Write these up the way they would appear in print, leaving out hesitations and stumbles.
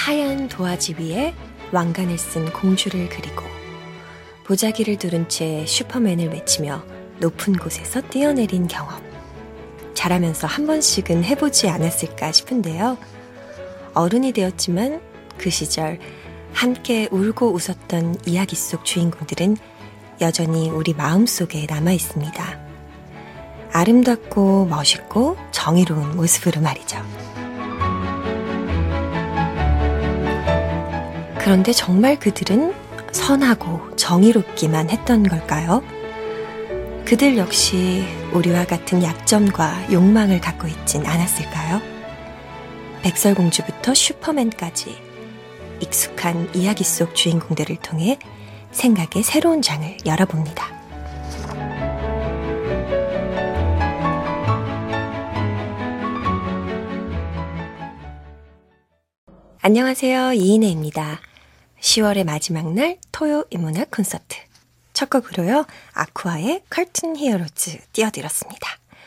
하얀 도화지 위에 왕관을 쓴 공주를 그리고 보자기를 두른 채 슈퍼맨을 외치며 높은 곳에서 뛰어내린 경험. 자라면서 한 번씩은 해보지 않았을까 싶은데요. 어른이 되었지만 그 시절 함께 울고 웃었던 이야기 속 주인공들은 여전히 우리 마음속에 남아있습니다. 아름답고 멋있고 정의로운 모습으로 말이죠. 그런데 정말 그들은 선하고 정의롭기만 했던 걸까요? 그들 역시 우리와 같은 약점과 욕망을 갖고 있진 않았을까요? 백설공주부터 슈퍼맨까지 익숙한 이야기 속 주인공들을 통해 생각의 새로운 장을 열어봅니다. 안녕하세요. 이인혜입니다. 10월의 마지막 날 토요 인문학 콘서트. 첫 곡으로요. 아쿠아의 칼툰 히어로즈 띄워드렸습니다.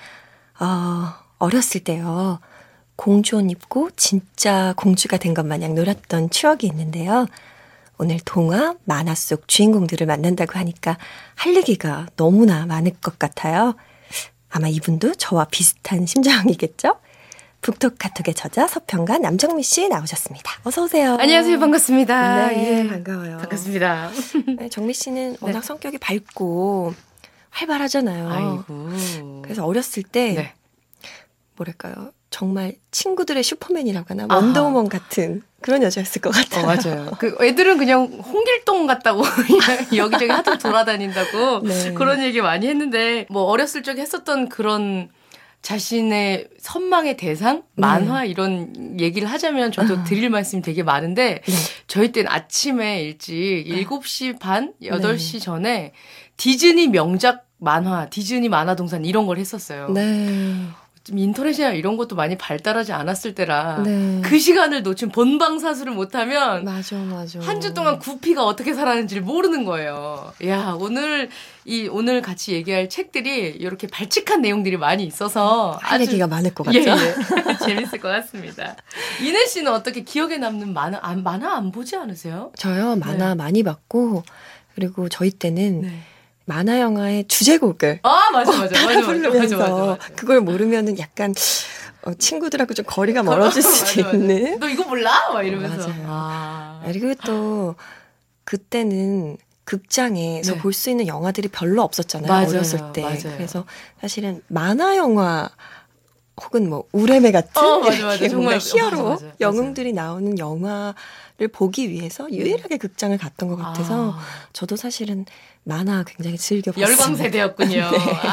어렸을 때요. 공주 옷 입고 진짜 공주가 된 것 마냥 놀았던 추억이 있는데요. 오늘 동화, 만화 속 주인공들을 만난다고 하니까 할 얘기가 너무나 많을 것 같아요. 아마 이분도 저와 비슷한 심정이겠죠? 북톡카톡의 저자 서평가 남정미 씨 나오셨습니다. 어서 오세요. 안녕하세요. 반갑습니다. 네, 반가워요. 반갑습니다. 네, 정미 씨는 워낙 성격이 밝고 활발하잖아요. 아이고. 그래서 어렸을 때 뭐랄까요? 정말 친구들의 슈퍼맨이라고 하나 원더우먼 같은 그런 여자였을 것 같아요. 맞아요. 그 애들은 그냥 홍길동 같다고 그냥 여기저기 하도 돌아다닌다고 네. 그런 얘기 많이 했는데 뭐 어렸을 적에 했었던 그런 자신의 선망의 대상, 만화 이런 얘기를 하자면 저도 드릴 말씀이 되게 많은데 저희 때는 아침에 일찍 7시 반, 8시 전에 디즈니 명작 만화, 디즈니 만화동산 이런 걸 했었어요. 네. 좀 인터넷이나 이런 것도 많이 발달하지 않았을 때라 네. 그 시간을 놓친 본방사수를 못하면 맞아. 한 주 동안 구피가 어떻게 살았는지를 모르는 거예요. 야, 오늘 같이 얘기할 책들이 이렇게 발칙한 내용들이 많이 있어서 할 얘기가 많을 것 같죠? 예. 재밌을 것 같습니다. 이내 씨는 어떻게 기억에 남는 만화 안 보지 않으세요? 저요. 만화 많이 봤고 그리고 저희 때는 만화 영화의 주제곡을 맞아. 부르면서 그걸 모르면은 약간 친구들하고 좀 거리가 멀어질 수도 있는. 너 이거 몰라? 막 이러면서. 맞아요. 그리고 또 그때는 극장에서 볼 수 있는 영화들이 별로 없었잖아요. 맞아요. 어렸을 때. 맞아요. 그래서 사실은 만화 영화 혹은 뭐 우레메 같은 맞아. 정말 히어로 맞아. 영웅들이 나오는 영화를 보기 위해서 유일하게 극장을 갔던 것 같아서 저도 사실은 만화 굉장히 즐겨봤습니다. 열광 세대였군요.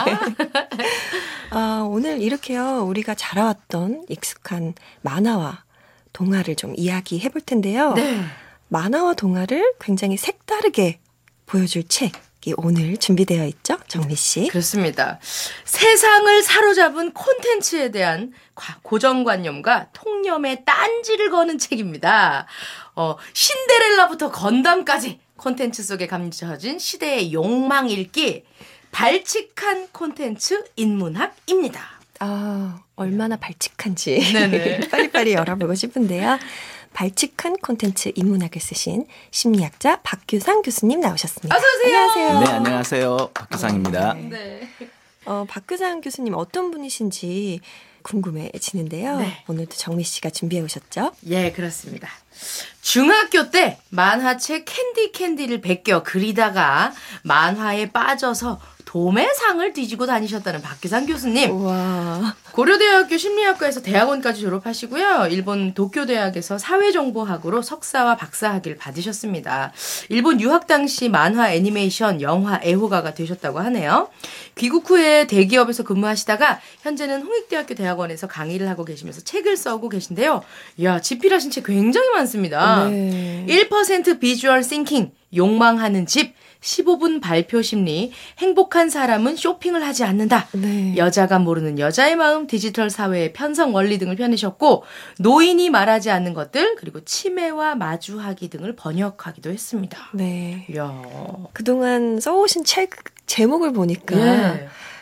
오늘 이렇게요. 우리가 자라왔던 익숙한 만화와 동화를 좀 이야기해 볼 텐데요. 만화와 동화를 굉장히 색다르게 보여줄 책이 오늘 준비되어 있죠? 정미 씨. 그렇습니다. 세상을 사로잡은 콘텐츠에 대한 고정관념과 통념의 딴지를 거는 책입니다. 신데렐라부터 건담까지 콘텐츠 속에 감춰진 시대의 욕망 읽기 발칙한 콘텐츠 인문학입니다. 얼마나 발칙한지 네네. 빨리빨리 열어보고 싶은데요. 발칙한 콘텐츠 인문학을 쓰신 심리학자 박규상 교수님 나오셨습니다. 어서 오세요. 안녕하세요. 네, 안녕하세요. 박규상입니다. 네. 박규상 교수님 어떤 분이신지 궁금해지는데요. 오늘도 정미 씨가 준비해 오셨죠? 예, 그렇습니다. 중학교 때 만화책 캔디를 베껴 그리다가 만화에 빠져서 도매상을 뒤지고 다니셨다는 박규상 교수님. 우와. 고려대학교 심리학과에서 대학원까지 졸업하시고요. 일본 도쿄대학에서 사회정보학으로 석사와 박사학위를 받으셨습니다. 일본 유학 당시 만화, 애니메이션, 영화 애호가가 되셨다고 하네요. 귀국 후에 대기업에서 근무하시다가 현재는 홍익대학교 대학원에서 강의를 하고 계시면서 책을 써오고 계신데요. 이야, 집필하신 책 굉장히 많습니다. 1% 비주얼 싱킹, 욕망하는 집, 15분 발표 심리, 행복한 사람은 쇼핑을 하지 않는다. 여자가 모르는 여자의 마음, 디지털 사회의 편성 원리 등을 펴내셨고 노인이 말하지 않는 것들, 그리고 치매와 마주하기 등을 번역하기도 했습니다. 네. 이야. 그동안 써오신 책 제목을 보니까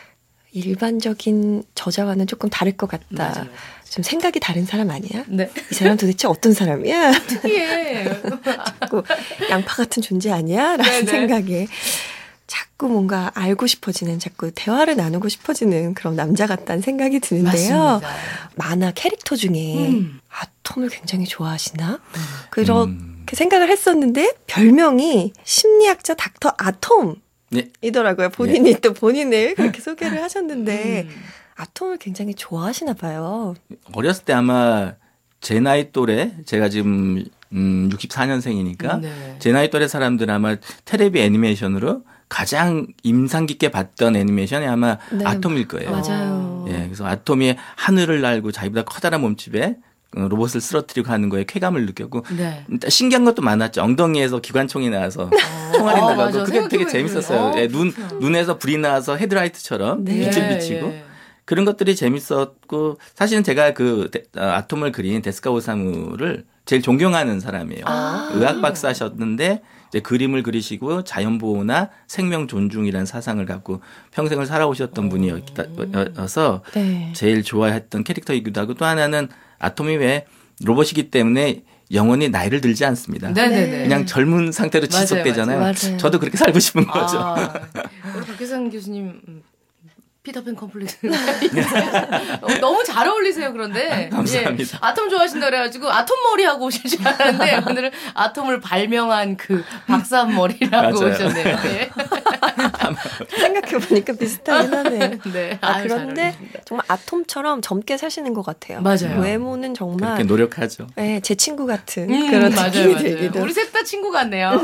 일반적인 저자와는 조금 다를 것 같다. 맞아요. 좀 생각이 다른 사람 아니야? 네. 이 사람 도대체 어떤 사람이야? 특이해. 자꾸 양파 같은 존재 아니야? 라는 네네. 생각에 자꾸 뭔가 알고 싶어지는, 자꾸 대화를 나누고 싶어지는 그런 남자 같다는 생각이 드는데요. 맞습니다. 만화 캐릭터 중에 아톰을 굉장히 좋아하시나? 그렇게 생각을 했었는데 별명이 심리학자 닥터 아톰이더라고요. 본인이 또 본인을 그렇게 소개를 하셨는데 아톰을 굉장히 좋아하시나 봐요. 어렸을 때 아마 제 나이 또래, 제가 지금 64년생이니까 네. 제 나이 또래 사람들은 아마 테레비 애니메이션으로 가장 인상 깊게 봤던 애니메이션이 아마 네. 아톰일 거예요. 맞아요. 예, 그래서 아톰이 하늘을 날고 자기보다 커다란 몸집에 로봇을 쓰러뜨리고 하는 거에 쾌감을 느꼈고 네. 신기한 것도 많았죠. 엉덩이에서 기관총이 나와서 총알이 나가고 맞아. 그게 되게 생각해보니까 재밌었어요. 예, 눈에서 불이 나와서 헤드라이트처럼 네. 빛을 비치고 그런 것들이 재밌었고 사실은 제가 그 아톰을 그린 데스카 오사무를 제일 존경하는 사람이에요. 의학 박사셨는데 이제 그림을 그리시고 자연보호나 생명 존중이라는 사상을 갖고 평생을 살아오셨던 분이어서 네. 제일 좋아했던 캐릭터이기도 하고 또 하나는 아톰이 왜 로봇이기 때문에 영원히 나이를 들지 않습니다. 네네네. 그냥 젊은 상태로 맞아요, 지속되잖아요. 맞아요. 저도 그렇게 살고 싶은 거죠. 우리 박혜상 교수님 피터팬 컴플렉스 너무 잘 어울리세요. 그런데 감사합니다. 예, 아톰 좋아하신다 그래가지고 아톰 머리하고 오실 줄 알았는데 오늘은 아톰을 발명한 그 박사 머리라고 맞아요. 오셨네요. 예. 생각해보니까 비슷하긴 하네요. 네. 아, 잘 그런데 어울립니다. 정말 아톰처럼 젊게 사시는 것 같아요. 맞아요. 외모는 정말 그렇게 노력하죠. 네, 제 친구 같은 그런 맞아요, 느낌이 맞아요. 들기도 우리 셋 다 친구 같네요.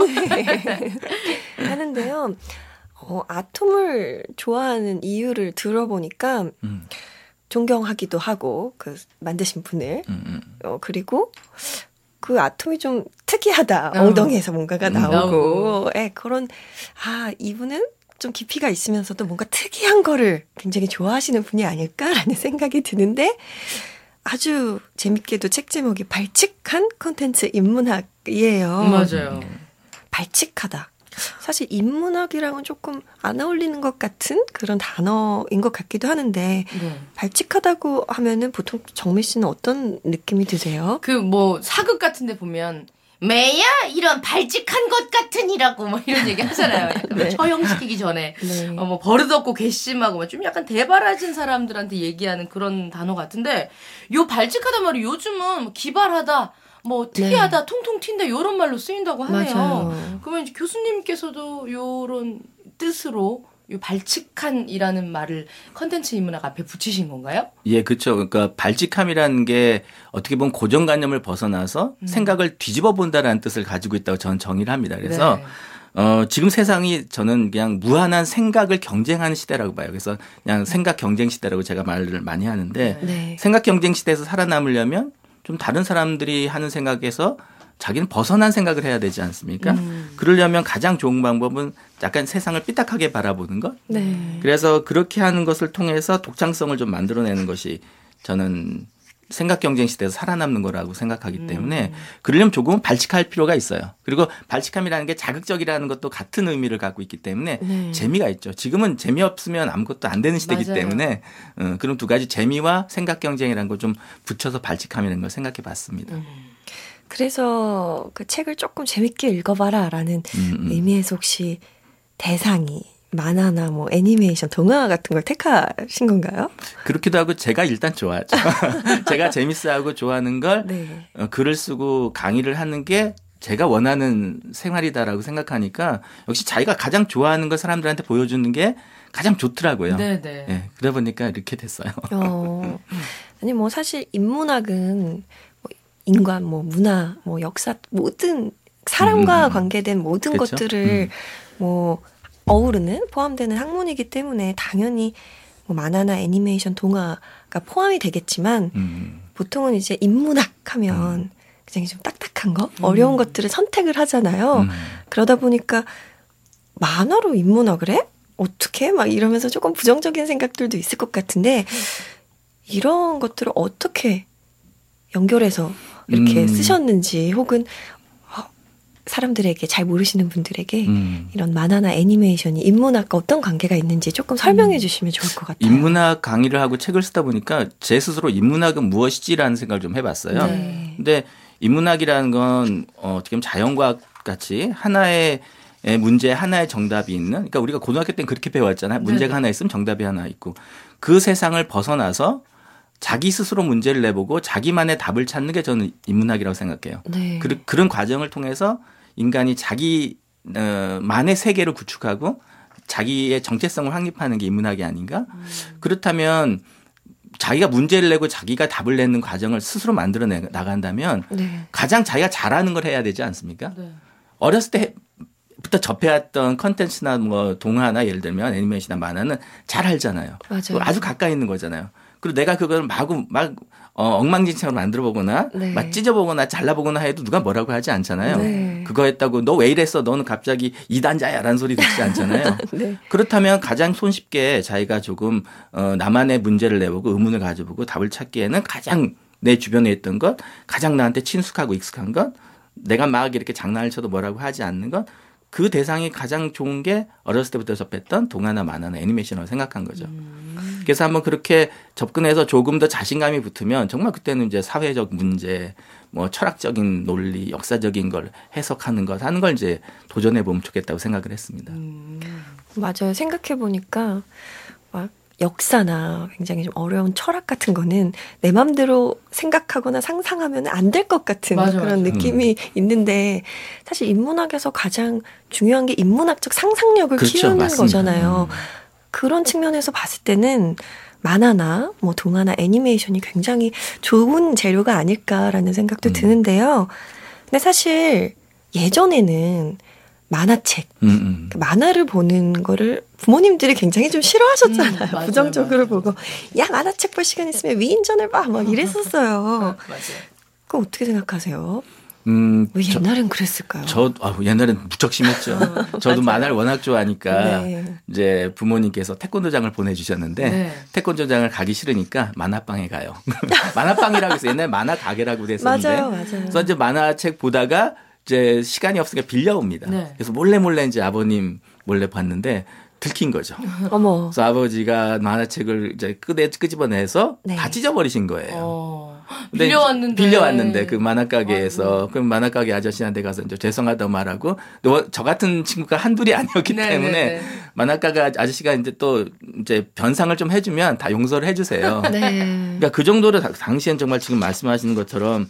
하는데요. 아톰을 좋아하는 이유를 들어보니까 존경하기도 하고 그 만드신 분을 그리고 그 아톰이 좀 특이하다. 엉덩이에서 뭔가가 나오고 그런 이분은 좀 깊이가 있으면서도 뭔가 특이한 거를 굉장히 좋아하시는 분이 아닐까라는 생각이 드는데 아주 재밌게도 책 제목이 발칙한 콘텐츠 인문학이에요. 맞아요. 발칙하다. 사실 인문학이랑은 조금 안 어울리는 것 같은 그런 단어인 것 같기도 하는데 발칙하다고 하면은 보통 정미 씨는 어떤 느낌이 드세요? 그 뭐 사극 같은데 보면 매야 이런 발칙한 것 같으니라고 뭐 이런 얘기 하잖아요. 약간 네. 처형시키기 전에 네. 뭐 버릇없고 괘씸하고 뭐 좀 약간 대바라진 사람들한테 얘기하는 그런 단어 같은데 요 발칙하다 말이 요즘은 뭐 기발하다. 뭐 특이하다, 통통 튄다 이런 말로 쓰인다고 하네요. 맞아요. 그러면 이제 교수님께서도 이런 뜻으로 요 발칙한이라는 말을 컨텐츠 인문학 앞에 붙이신 건가요? 예, 그렇죠. 그러니까 발칙함이라는 게 어떻게 보면 고정관념을 벗어나서 생각을 뒤집어 본다라는 뜻을 가지고 있다고 저는 정의를 합니다. 그래서 지금 세상이 저는 그냥 무한한 생각을 경쟁하는 시대라고 봐요. 그래서 그냥 생각 경쟁 시대라고 제가 말을 많이 하는데 네. 생각 경쟁 시대에서 살아남으려면 좀 다른 사람들이 하는 생각에서 자기는 벗어난 생각을 해야 되지 않습니까? 그러려면 가장 좋은 방법은 약간 세상을 삐딱하게 바라보는 것. 네. 그래서 그렇게 하는 것을 통해서 독창성을 좀 만들어내는 것이 저는 생각 경쟁 시대에서 살아남는 거라고 생각하기 때문에 그러려면 조금은 발칙할 필요가 있어요. 그리고 발칙함이라는 게 자극적이라는 것도 같은 의미를 갖고 있기 때문에 재미가 있죠. 지금은 재미없으면 아무것도 안 되는 시대이기 맞아요. 때문에 그런 두 가지 재미와 생각 경쟁이라는 걸 좀 붙여서 발칙함이라는 걸 생각해 봤습니다. 그래서 그 책을 조금 재밌게 읽어봐라라는 의미에서 혹시 대상이 만화나 뭐 애니메이션, 동화 같은 걸 택하신 건가요? 그렇기도 하고 제가 일단 좋아하죠. 제가 재밌어하고 좋아하는 걸 네. 글을 쓰고 강의를 하는 게 제가 원하는 생활이다라고 생각하니까 역시 자기가 가장 좋아하는 걸 사람들한테 보여주는 게 가장 좋더라고요. 네네. 네, 그러다 보니까 이렇게 됐어요. 아니 뭐 사실 인문학은 뭐 인간, 뭐 문화, 뭐 역사 모든 사람과 관계된 모든 그렇죠? 것들을 뭐 어우르는 포함되는 학문이기 때문에 당연히 뭐 만화나 애니메이션, 동화가 포함이 되겠지만 보통은 이제 인문학 하면 굉장히 좀 딱딱한 거, 어려운 것들을 선택을 하잖아요. 그러다 보니까 만화로 인문학을 해? 어떻게? 막 이러면서 조금 부정적인 생각들도 있을 것 같은데 이런 것들을 어떻게 연결해서 이렇게 쓰셨는지 혹은 사람들에게 잘 모르시는 분들에게 이런 만화나 애니메이션이 인문학과 어떤 관계가 있는지 조금 설명해 주시면 좋을 것 같아요. 인문학 강의를 하고 책을 쓰다 보니까 제 스스로 인문학은 무엇이지라는 생각을 좀 해봤어요. 네. 근데 인문학이라는 건 어떻게 보면 자연과학 같이 하나의 문제 하나의 정답이 있는 그러니까 우리가 고등학교 때는 그렇게 배웠잖아요. 문제가 하나 있으면 정답이 하나 있고 그 세상을 벗어나서 자기 스스로 문제를 내보고 자기만의 답을 찾는 게 저는 인문학이라고 생각해요. 네. 그런 과정을 통해서 인간이 자기만의 세계를 구축하고 자기의 정체성을 확립하는 게 인문학이 아닌가? 그렇다면 자기가 문제를 내고 자기가 답을 내는 과정을 스스로 만들어 나간다면 네. 가장 자기가 잘하는 걸 해야 되지 않습니까? 네. 어렸을 때부터 접해왔던 컨텐츠나 뭐 동화나 예를 들면 애니메이션이나 만화는 잘 알잖아요. 맞아요. 아주 가까이 있는 거잖아요. 그리고 내가 그걸 엉망진창으로 만들어보거나 네. 막 찢어보거나 잘라보거나 해도 누가 뭐라고 하지 않잖아요. 네. 그거 했다고 너 왜 이랬어? 너는 갑자기 이단자야라는 소리 듣지 않잖아요. 네. 그렇다면 가장 손쉽게 자기가 조금 나만의 문제를 내보고 의문을 가져보고 답을 찾기에는 가장 내 주변에 있던 것, 가장 나한테 친숙하고 익숙한 것, 내가 막 이렇게 장난을 쳐도 뭐라고 하지 않는 것, 그 대상이 가장 좋은 게 어렸을 때부터 접했던 동화나 만화나 애니메이션이라고 생각한 거죠. 그래서 한번 그렇게 접근해서 조금 더 자신감이 붙으면 정말 그때는 이제 사회적 문제, 뭐 철학적인 논리, 역사적인 걸 해석하는 것 하는 걸 이제 도전해 보면 좋겠다고 생각을 했습니다. 맞아요. 생각해 보니까 막 역사나 굉장히 좀 어려운 철학 같은 거는 내 맘대로 생각하거나 상상하면 안 될 것 같은 맞아, 그런 맞아. 느낌이 있는데 사실 인문학에서 가장 중요한 게 인문학적 상상력을 그렇죠. 키우는 맞습니다. 거잖아요. 그런 측면에서 봤을 때는 만화나 뭐 동화나 애니메이션이 굉장히 좋은 재료가 아닐까라는 생각도 드는데요. 근데 사실 예전에는 만화책, 그 만화를 보는 거를 부모님들이 굉장히 좀 싫어하셨잖아요. 맞아요, 부정적으로 맞아요. 보고 야 만화책 볼 시간 있으면 위인전을 봐 막 이랬었어요. 맞아요. 그거 어떻게 생각하세요? 음, 왜 옛날엔 그랬을까요? 옛날엔 무척 심했죠. 저도 만화를 워낙 좋아하니까 네. 이제 부모님께서 태권도장을 보내주셨는데 네. 태권도장을 가기 싫으니까 만화방에 가요. 만화방이라고 해서 옛날에 만화 가게라고 그랬었는데 맞아요, 맞아요. 그래서 이제 만화책 보다가 이제 시간이 없으니까 빌려옵니다. 네. 그래서 몰래 이제 아버님 몰래 봤는데 들킨 거죠. 어머. 그래서 아버지가 만화책을 이제 끄집어내서 네. 다 찢어버리신 거예요. 근데 빌려왔는데 그 만화가게에서 그 만화가게 아저씨한테 가서 이제 죄송하다고 말하고 저 같은 친구가 한둘이 아니었기 네, 때문에 네, 네. 만화가게 아저씨가 이제 또 이제 변상을 좀 해주면 다 용서를 해주세요. 네. 그러니까 그 정도로 당시엔 정말 지금 말씀하시는 것처럼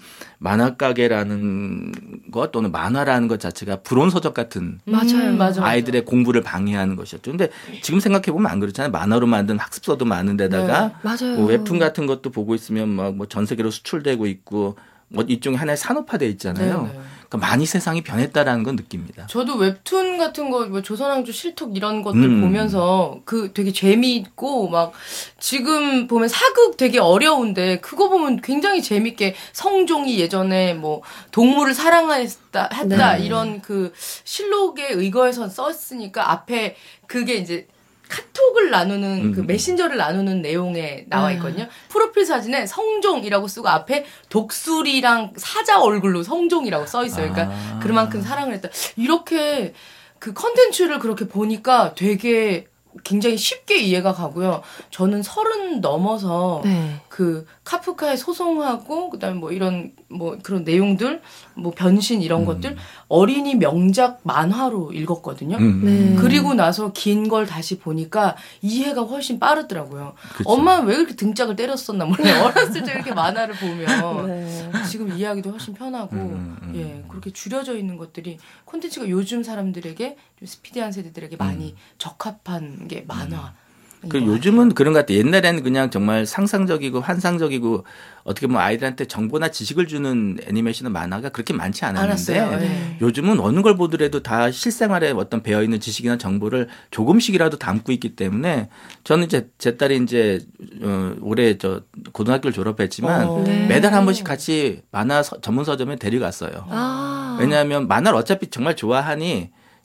만화가게라는 것 또는 만화라는 것 자체가 불온서적 같은 맞아요. 아이들의 공부를 방해하는 것이었죠. 근데 지금 생각해 보면 안 그렇잖아요. 만화로 만든 학습서도 많은 데다가 네, 맞아요. 뭐 웹툰 같은 것도 보고 있으면 막 뭐 전 세계로 수출되고 있고 뭐 일종의 하나의 산업화돼 있잖아요. 네, 네. 그러니까 많이 세상이 변했다라는 건 느낍니다. 저도 웹툰 같은 거, 뭐 조선왕조 실톡 이런 것들 보면서 그 되게 재미있고 막 지금 보면 사극 되게 어려운데 그거 보면 굉장히 재밌게 성종이 예전에 뭐 동물을 사랑했다 했다 네. 이런 그 실록에 의거해서 썼으니까 앞에 그게 이제 카톡을 나누는 그 메신저를 나누는 내용에 나와 있거든요. 프로필 사진에 성종이라고 쓰고 앞에 독수리랑 사자 얼굴로 성종이라고 써 있어요. 그러니까 그만큼 사랑을 했다. 이렇게 그 컨텐츠를 그렇게 보니까 되게 굉장히 쉽게 이해가 가고요. 저는 30 넘어서 네. 그 카프카의 소송하고 그다음에 뭐 이런 뭐 그런 내용들 뭐 변신 이런 것들 어린이 명작 만화로 읽었거든요. 네. 그리고 나서 긴 걸 다시 보니까 이해가 훨씬 빠르더라고요. 그쵸. 엄마는 왜 그렇게 등짝을 때렸었나 몰라요. 어렸을 때 이렇게 만화를 보면 네. 지금 이해하기도 훨씬 편하고 예 그렇게 줄여져 있는 것들이 콘텐츠가 요즘 사람들에게 좀 스피디한 세대들에게 많이 적합한 게 만화. 그 요즘은 그런 것 같아요. 옛날에는 그냥 정말 상상적이고 환상적이고 어떻게 보면 아이들한테 정보나 지식을 주는 애니메이션은 만화가 그렇게 많지 않았는데 알았어요. 네. 요즘은 어느 걸 보더라도 다 실생활에 어떤 배어있는 지식이나 정보를 조금씩이라도 담고 있기 때문에 저는 이제 제 딸이 이제 올해 저 고등학교를 졸업했지만 네. 매달 한 번씩 같이 만화 전문 서점에 데려갔어요. 아. 왜냐하면 만화를 어차피 정말 좋아하니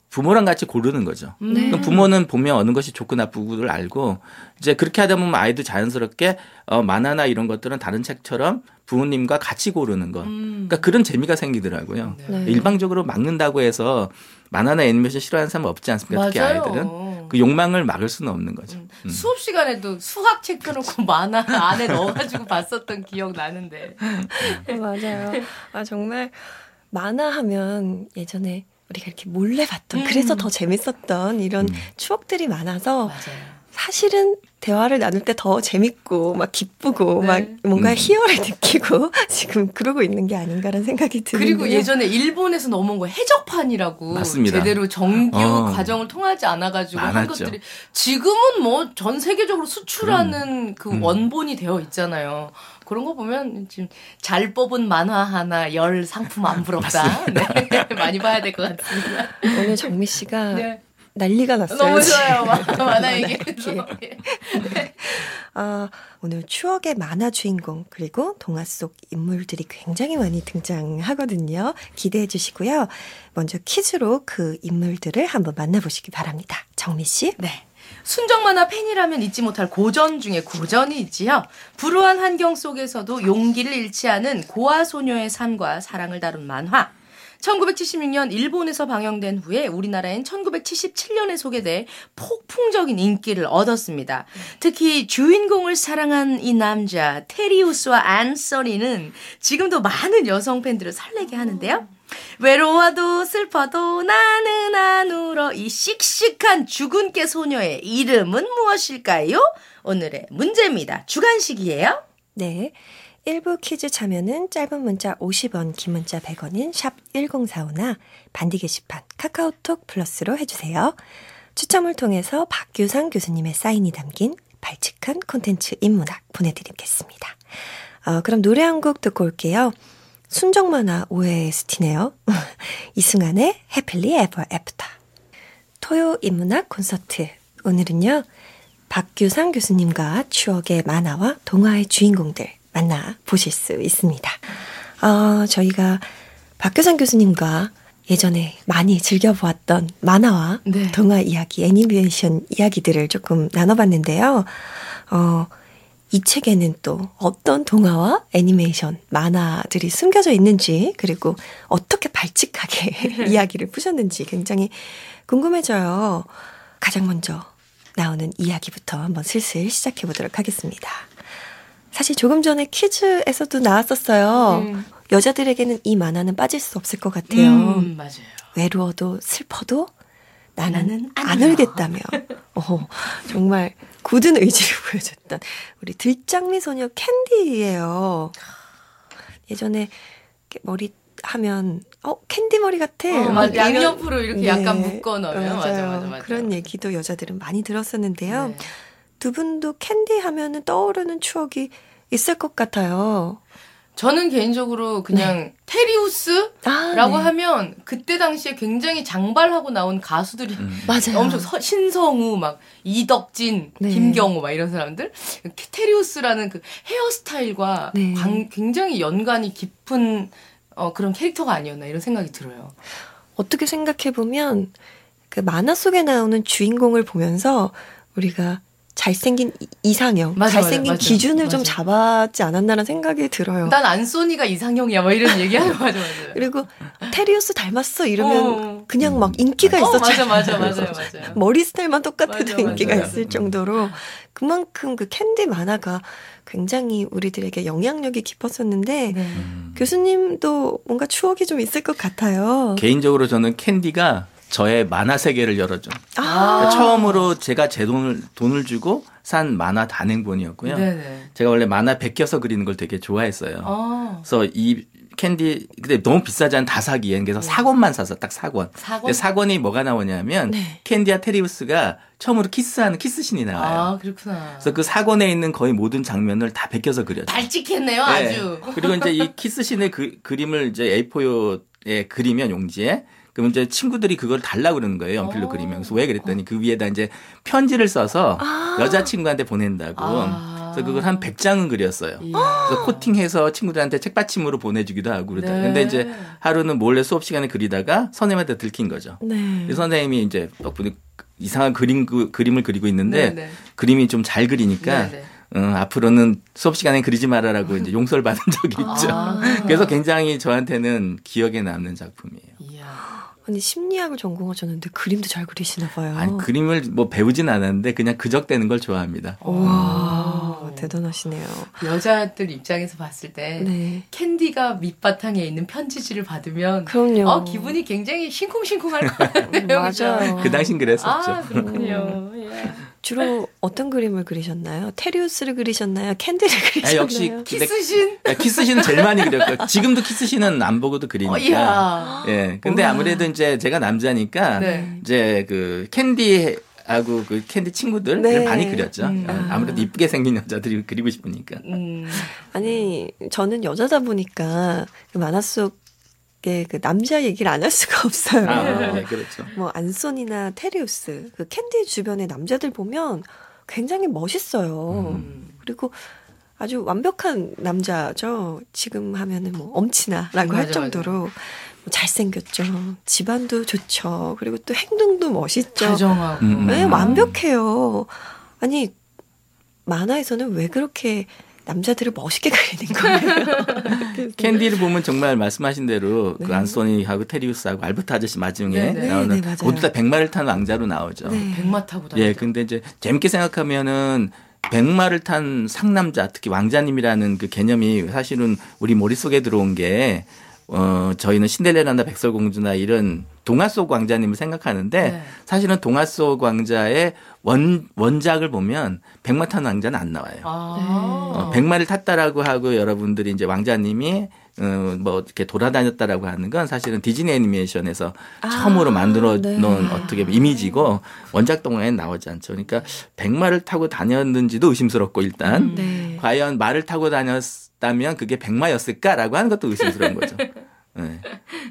부모랑 같이 고르는 거죠. 그럼 부모는 보면 어느 것이 좋고 나쁘고를 알고 이제 그렇게 하다 보면 아이도 자연스럽게 만화나 이런 것들은 다른 책처럼 부모님과 같이 고르는 것. 그러니까 그런 재미가 생기더라고요. 네. 일방적으로 막는다고 해서 만화나 애니메이션 싫어하는 사람은 없지 않습니까? 특히 맞아요. 아이들은. 그 욕망을 막을 수는 없는 거죠. 수업 시간에도 수학책 펴놓고 만화 안에 넣어가지고 봤었던 기억 나는데. 맞아요. 아, 정말 만화하면 예전에 우리가 이렇게 몰래 봤던 그래서 더 재밌었던 이런 추억들이 많아서 맞아요. 사실은 대화를 나눌 때 더 재밌고 막 기쁘고 네. 막 뭔가 희열을 느끼고 지금 그러고 있는 게 아닌가라는 생각이 드는데요. 그리고 예전에 일본에서 넘어온 거 해적판이라고 맞습니다. 제대로 정규 과정을 통하지 않아가지고 한 많았죠. 것들이 지금은 뭐 전 세계적으로 수출하는 그 원본이 되어 있잖아요. 그런 거 보면 지금 잘 뽑은 만화 하나 열 상품 안 부럽다. 네. 많이 봐야 될 것 같습니다. 오늘 정미 씨가 네. 난리가 났어요. 너무 지금. 좋아요. 만화 얘기. 얘기해서. 오늘 추억의 만화 주인공 그리고 동화 속 인물들이 굉장히 많이 등장하거든요. 기대해 주시고요. 먼저 퀴즈로 그 인물들을 한번 만나보시기 바랍니다. 정미 씨. 네. 순정 만화 팬이라면 잊지 못할 고전 중에 고전이 있지요. 불우한 환경 속에서도 용기를 잃지 않은 고아 소녀의 삶과 사랑을 다룬 만화. 1976년 일본에서 방영된 후에 우리나라엔 1977년에 소개돼 폭풍적인 인기를 얻었습니다. 특히 주인공을 사랑한 이 남자 테리우스와 안서니는 지금도 많은 여성 팬들을 설레게 하는데요. 외로워도 슬퍼도 나는 안 울어 이 씩씩한 죽은 깨 소녀의 이름은 무엇일까요? 오늘의 문제입니다. 주간식이에요. 네. 1부 퀴즈 참여는 짧은 문자 50원, 긴 문자 100원인 샵 1045나 반디 게시판 카카오톡 플러스로 해주세요. 추첨을 통해서 박규상 교수님의 사인이 담긴 발칙한 콘텐츠 인문학 보내드리겠습니다. 그럼 노래 한 곡 듣고 올게요. 순정만화 OST네요. 이승환의 Happily Ever After. 토요 인문학 콘서트. 오늘은요. 박규상 교수님과 추억의 만화와 동화의 주인공들 만나보실 수 있습니다. 저희가 박규상 교수님과 예전에 많이 즐겨보았던 만화와 네. 동화 이야기, 애니메이션 이야기들을 조금 나눠봤는데요. 이 책에는 또 어떤 동화와 애니메이션, 만화들이 숨겨져 있는지 그리고 어떻게 발칙하게 이야기를 푸셨는지 굉장히 궁금해져요. 가장 먼저 나오는 이야기부터 한번 슬슬 시작해 보도록 하겠습니다. 사실 조금 전에 퀴즈에서도 나왔었어요. 여자들에게는 이 만화는 빠질 수 없을 것 같아요. 맞아요. 외로워도 슬퍼도 나는 안 울어. 울겠다며. 정말 굳은 의지를 보여줬던 우리 들장미 소녀 캔디예요. 예전에 이렇게 머리 하면 캔디 머리 같아. 막 이런- 양옆으로 이렇게 약간 네. 묶어 넣으면 맞아요. 맞아. 그런 얘기도 여자들은 많이 들었었는데요. 네. 두 분도 캔디 하면은 떠오르는 추억이 있을 것 같아요. 저는 개인적으로 그냥 테리우스라고 네. 하면 그때 당시에 굉장히 장발하고 나온 가수들이 맞아요. 엄청 신성우 막 이덕진, 네. 김경호 막 이런 사람들 테리우스라는 그 헤어스타일과 네. 굉장히 연관이 깊은 그런 캐릭터가 아니었나 이런 생각이 들어요. 어떻게 생각해보면 그 만화 속에 나오는 주인공을 보면서 우리가 잘생긴 이상형, 맞아, 잘생긴 맞아. 기준을 좀 맞아. 잡았지 않았나라는 생각이 들어요. 난 안소니가 이상형이야 막 이런 얘기하는 거 맞아. 그리고 테리우스 닮았어 이러면 어. 그냥 막 인기가 있었잖아요. 맞아요. 머리 스타일만 똑같아도 맞아, 인기가 맞아요. 있을 정도로 그만큼 그 캔디 만화가 굉장히 우리들에게 영향력이 깊었었는데 네. 교수님도 뭔가 추억이 좀 있을 것 같아요. 개인적으로 저는 캔디가 저의 만화 세계를 열어준. 아. 처음으로 제가 제 돈을 주고 산 만화 단행본이었고요. 네네. 제가 원래 만화 베껴서 그리는 걸 되게 좋아했어요. 아. 그래서 이 캔디 근데 너무 비싸지 않은 다 사기엔 그래서 4권만 샀어. 딱 4권. 4권? 근데 4권이 뭐가 나오냐면 네. 캔디와 테리우스가 처음으로 키스하는 키스신이 나와요. 아, 그렇구나. 그래서 그 4권에 있는 거의 모든 장면을 다 베껴서 그렸죠. 발칙했네요, 네. 아주. 그리고 이제 이 키스신의 그림을 이제 A4에 그리면 용지에 그럼 이제 친구들이 그걸 달라고 그러는 거예요. 연필로 그리면. 그래서 왜 그랬더니 그 위에다 이제 편지를 써서 여자친구한테 보낸다고. 그래서 그걸 한 100장은 그렸어요. 그래서 코팅해서 친구들한테 책받침으로 보내주기도 하고 그러다. 네. 근데 이제 하루는 몰래 수업 시간에 그리다가 선생님한테 들킨 거죠. 네. 그 선생님이 이제 덕분에 이상한 그림을 그리고 있는데 네, 네. 그림이 좀 잘 그리니까 네, 앞으로는 수업 시간에 그리지 말아라고 이제 용서를 받은 적이 있죠. 그래서 굉장히 저한테는 기억에 남는 작품이에요. 이야. 아니 심리학을 전공하셨는데 그림도 잘 그리시나 봐요. 아니 그림을 뭐 배우진 않았는데 그냥 그적대는 걸 좋아합니다. 와, 대단하시네요. 여자들 입장에서 봤을 때 네. 캔디가 밑바탕에 있는 편지지를 받으면 그럼요. 기분이 굉장히 싱쿵싱쿵할 것 같아요. 맞아요. 그 당신 그랬었죠. 아, 그렇군요. 예. 주로 어떤 그림을 그리셨나요? 테리우스를 그리셨나요? 캔디를 그리셨나요? 역시 키스신? 키스신은 제일 많이 그렸고 지금도 키스신은 안 보고도 그리니까. 이야. 예. 근데 아무래도 이제 제가 남자니까 네. 이제 그 캔디하고 그 캔디 친구들 네. 많이 그렸죠. 아무래도 이쁘게 생긴 여자들이 그리고 싶으니까. 아니 저는 여자다 보니까 그 만화 속에 그 남자 얘기를 안 할 수가 없어요. 네, 그렇죠. 뭐 안소니나 테리우스 그 캔디 주변의 남자들 보면 굉장히 멋있어요. 그리고 아주 완벽한 남자죠. 지금 하면은 뭐 엄친아라고 할 맞아, 정도로 뭐 잘생겼죠. 집안도 좋죠. 그리고 또 행동도 멋있죠. 다정하고. 네, 완벽해요. 아니 만화에서는 왜 그렇게 남자들을 멋있게 그리는 거예요? 캔디를 보면 정말 말씀하신 대로 네. 그 안소니하고 테리우스하고 알버트 아저씨 마지막에 네, 네. 나오는 네, 맞아요. 모두 다 백마를 탄 왕자로 나오죠. 네. 백마 타고 다니죠. 예, 근데 이제 재밌게 생각하면은 백마를 탄 상남자, 특히 왕자님이라는 그 개념이 사실은 우리 머릿속에 들어온 게 저희는 신데렐라나 백설공주나 이런 동화 속 왕자님을 생각하는데 네. 사실은 동화 속 왕자의 원작을 보면 백마 탄 왕자는 안 나와요. 백마를 탔다라고 하고 여러분들이 이제 왕자님이 뭐 이렇게 돌아다녔다라고 하는 건 사실은 디즈니 애니메이션에서 처음으로 만들어 놓은 네. 어떻게 보면 이미지고 원작 동화에는 나오지 않죠. 그러니까 백마를 타고 다녔는지도 의심스럽고 일단 네. 과연 말을 타고 다녔다면 그게 백마였을까라고 하는 것도 의심스러운 거죠. 네.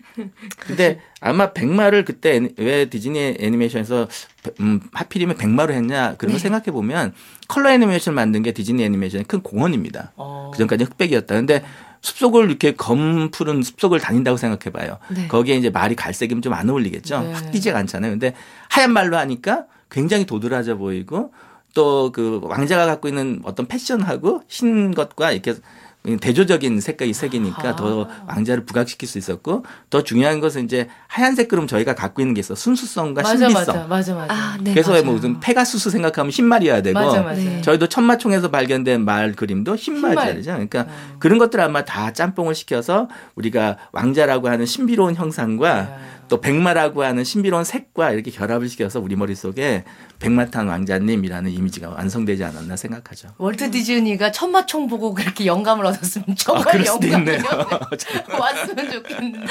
근데 아마 백마를 그때 왜 디즈니 애니메이션에서 하필이면 백마로 했냐 그런 걸 생각해 보면 컬러 애니메이션 만든 게 디즈니 애니메이션의 큰 공헌입니다. 그전까지 흑백이었다. 근데 숲속을 이렇게 검 푸른 숲속을 다닌다고 생각해 봐요. 네. 거기에 이제 말이 갈색이면 좀 안 어울리겠죠. 네. 확 띄지가 않잖아요. 근데 하얀 말로 하니까 굉장히 도드라져 보이고 또 그 왕자가 갖고 있는 어떤 패션하고 흰 것과 이렇게 대조적인 색이니까 더 왕자를 부각시킬 수 있었고 더 중요한 것은 이제 하얀색 그럼 저희가 갖고 있는 게 있어 순수성과 신비성. 맞아. 네, 그래서 맞아요. 뭐 무슨 페가수스 생각하면 흰말이어야 되고 맞아. 네. 저희도 천마총에서 발견된 말 그림도 흰말이죠. 그러니까 그런 것들 아마 다 짬뽕을 시켜서 우리가 왕자라고 하는 신비로운 형상과 또 백마라고 하는 신비로운 색과 이렇게 결합을 시켜서 우리 머릿속에 백마탄 왕자님이라는 이미지가 완성되지 않았나 생각하죠. 월트 디즈니가 천마총 보고 그렇게 영감을 얻었으면 정말 그럴 수도 영감이 있네요. 왔으면 좋겠는데.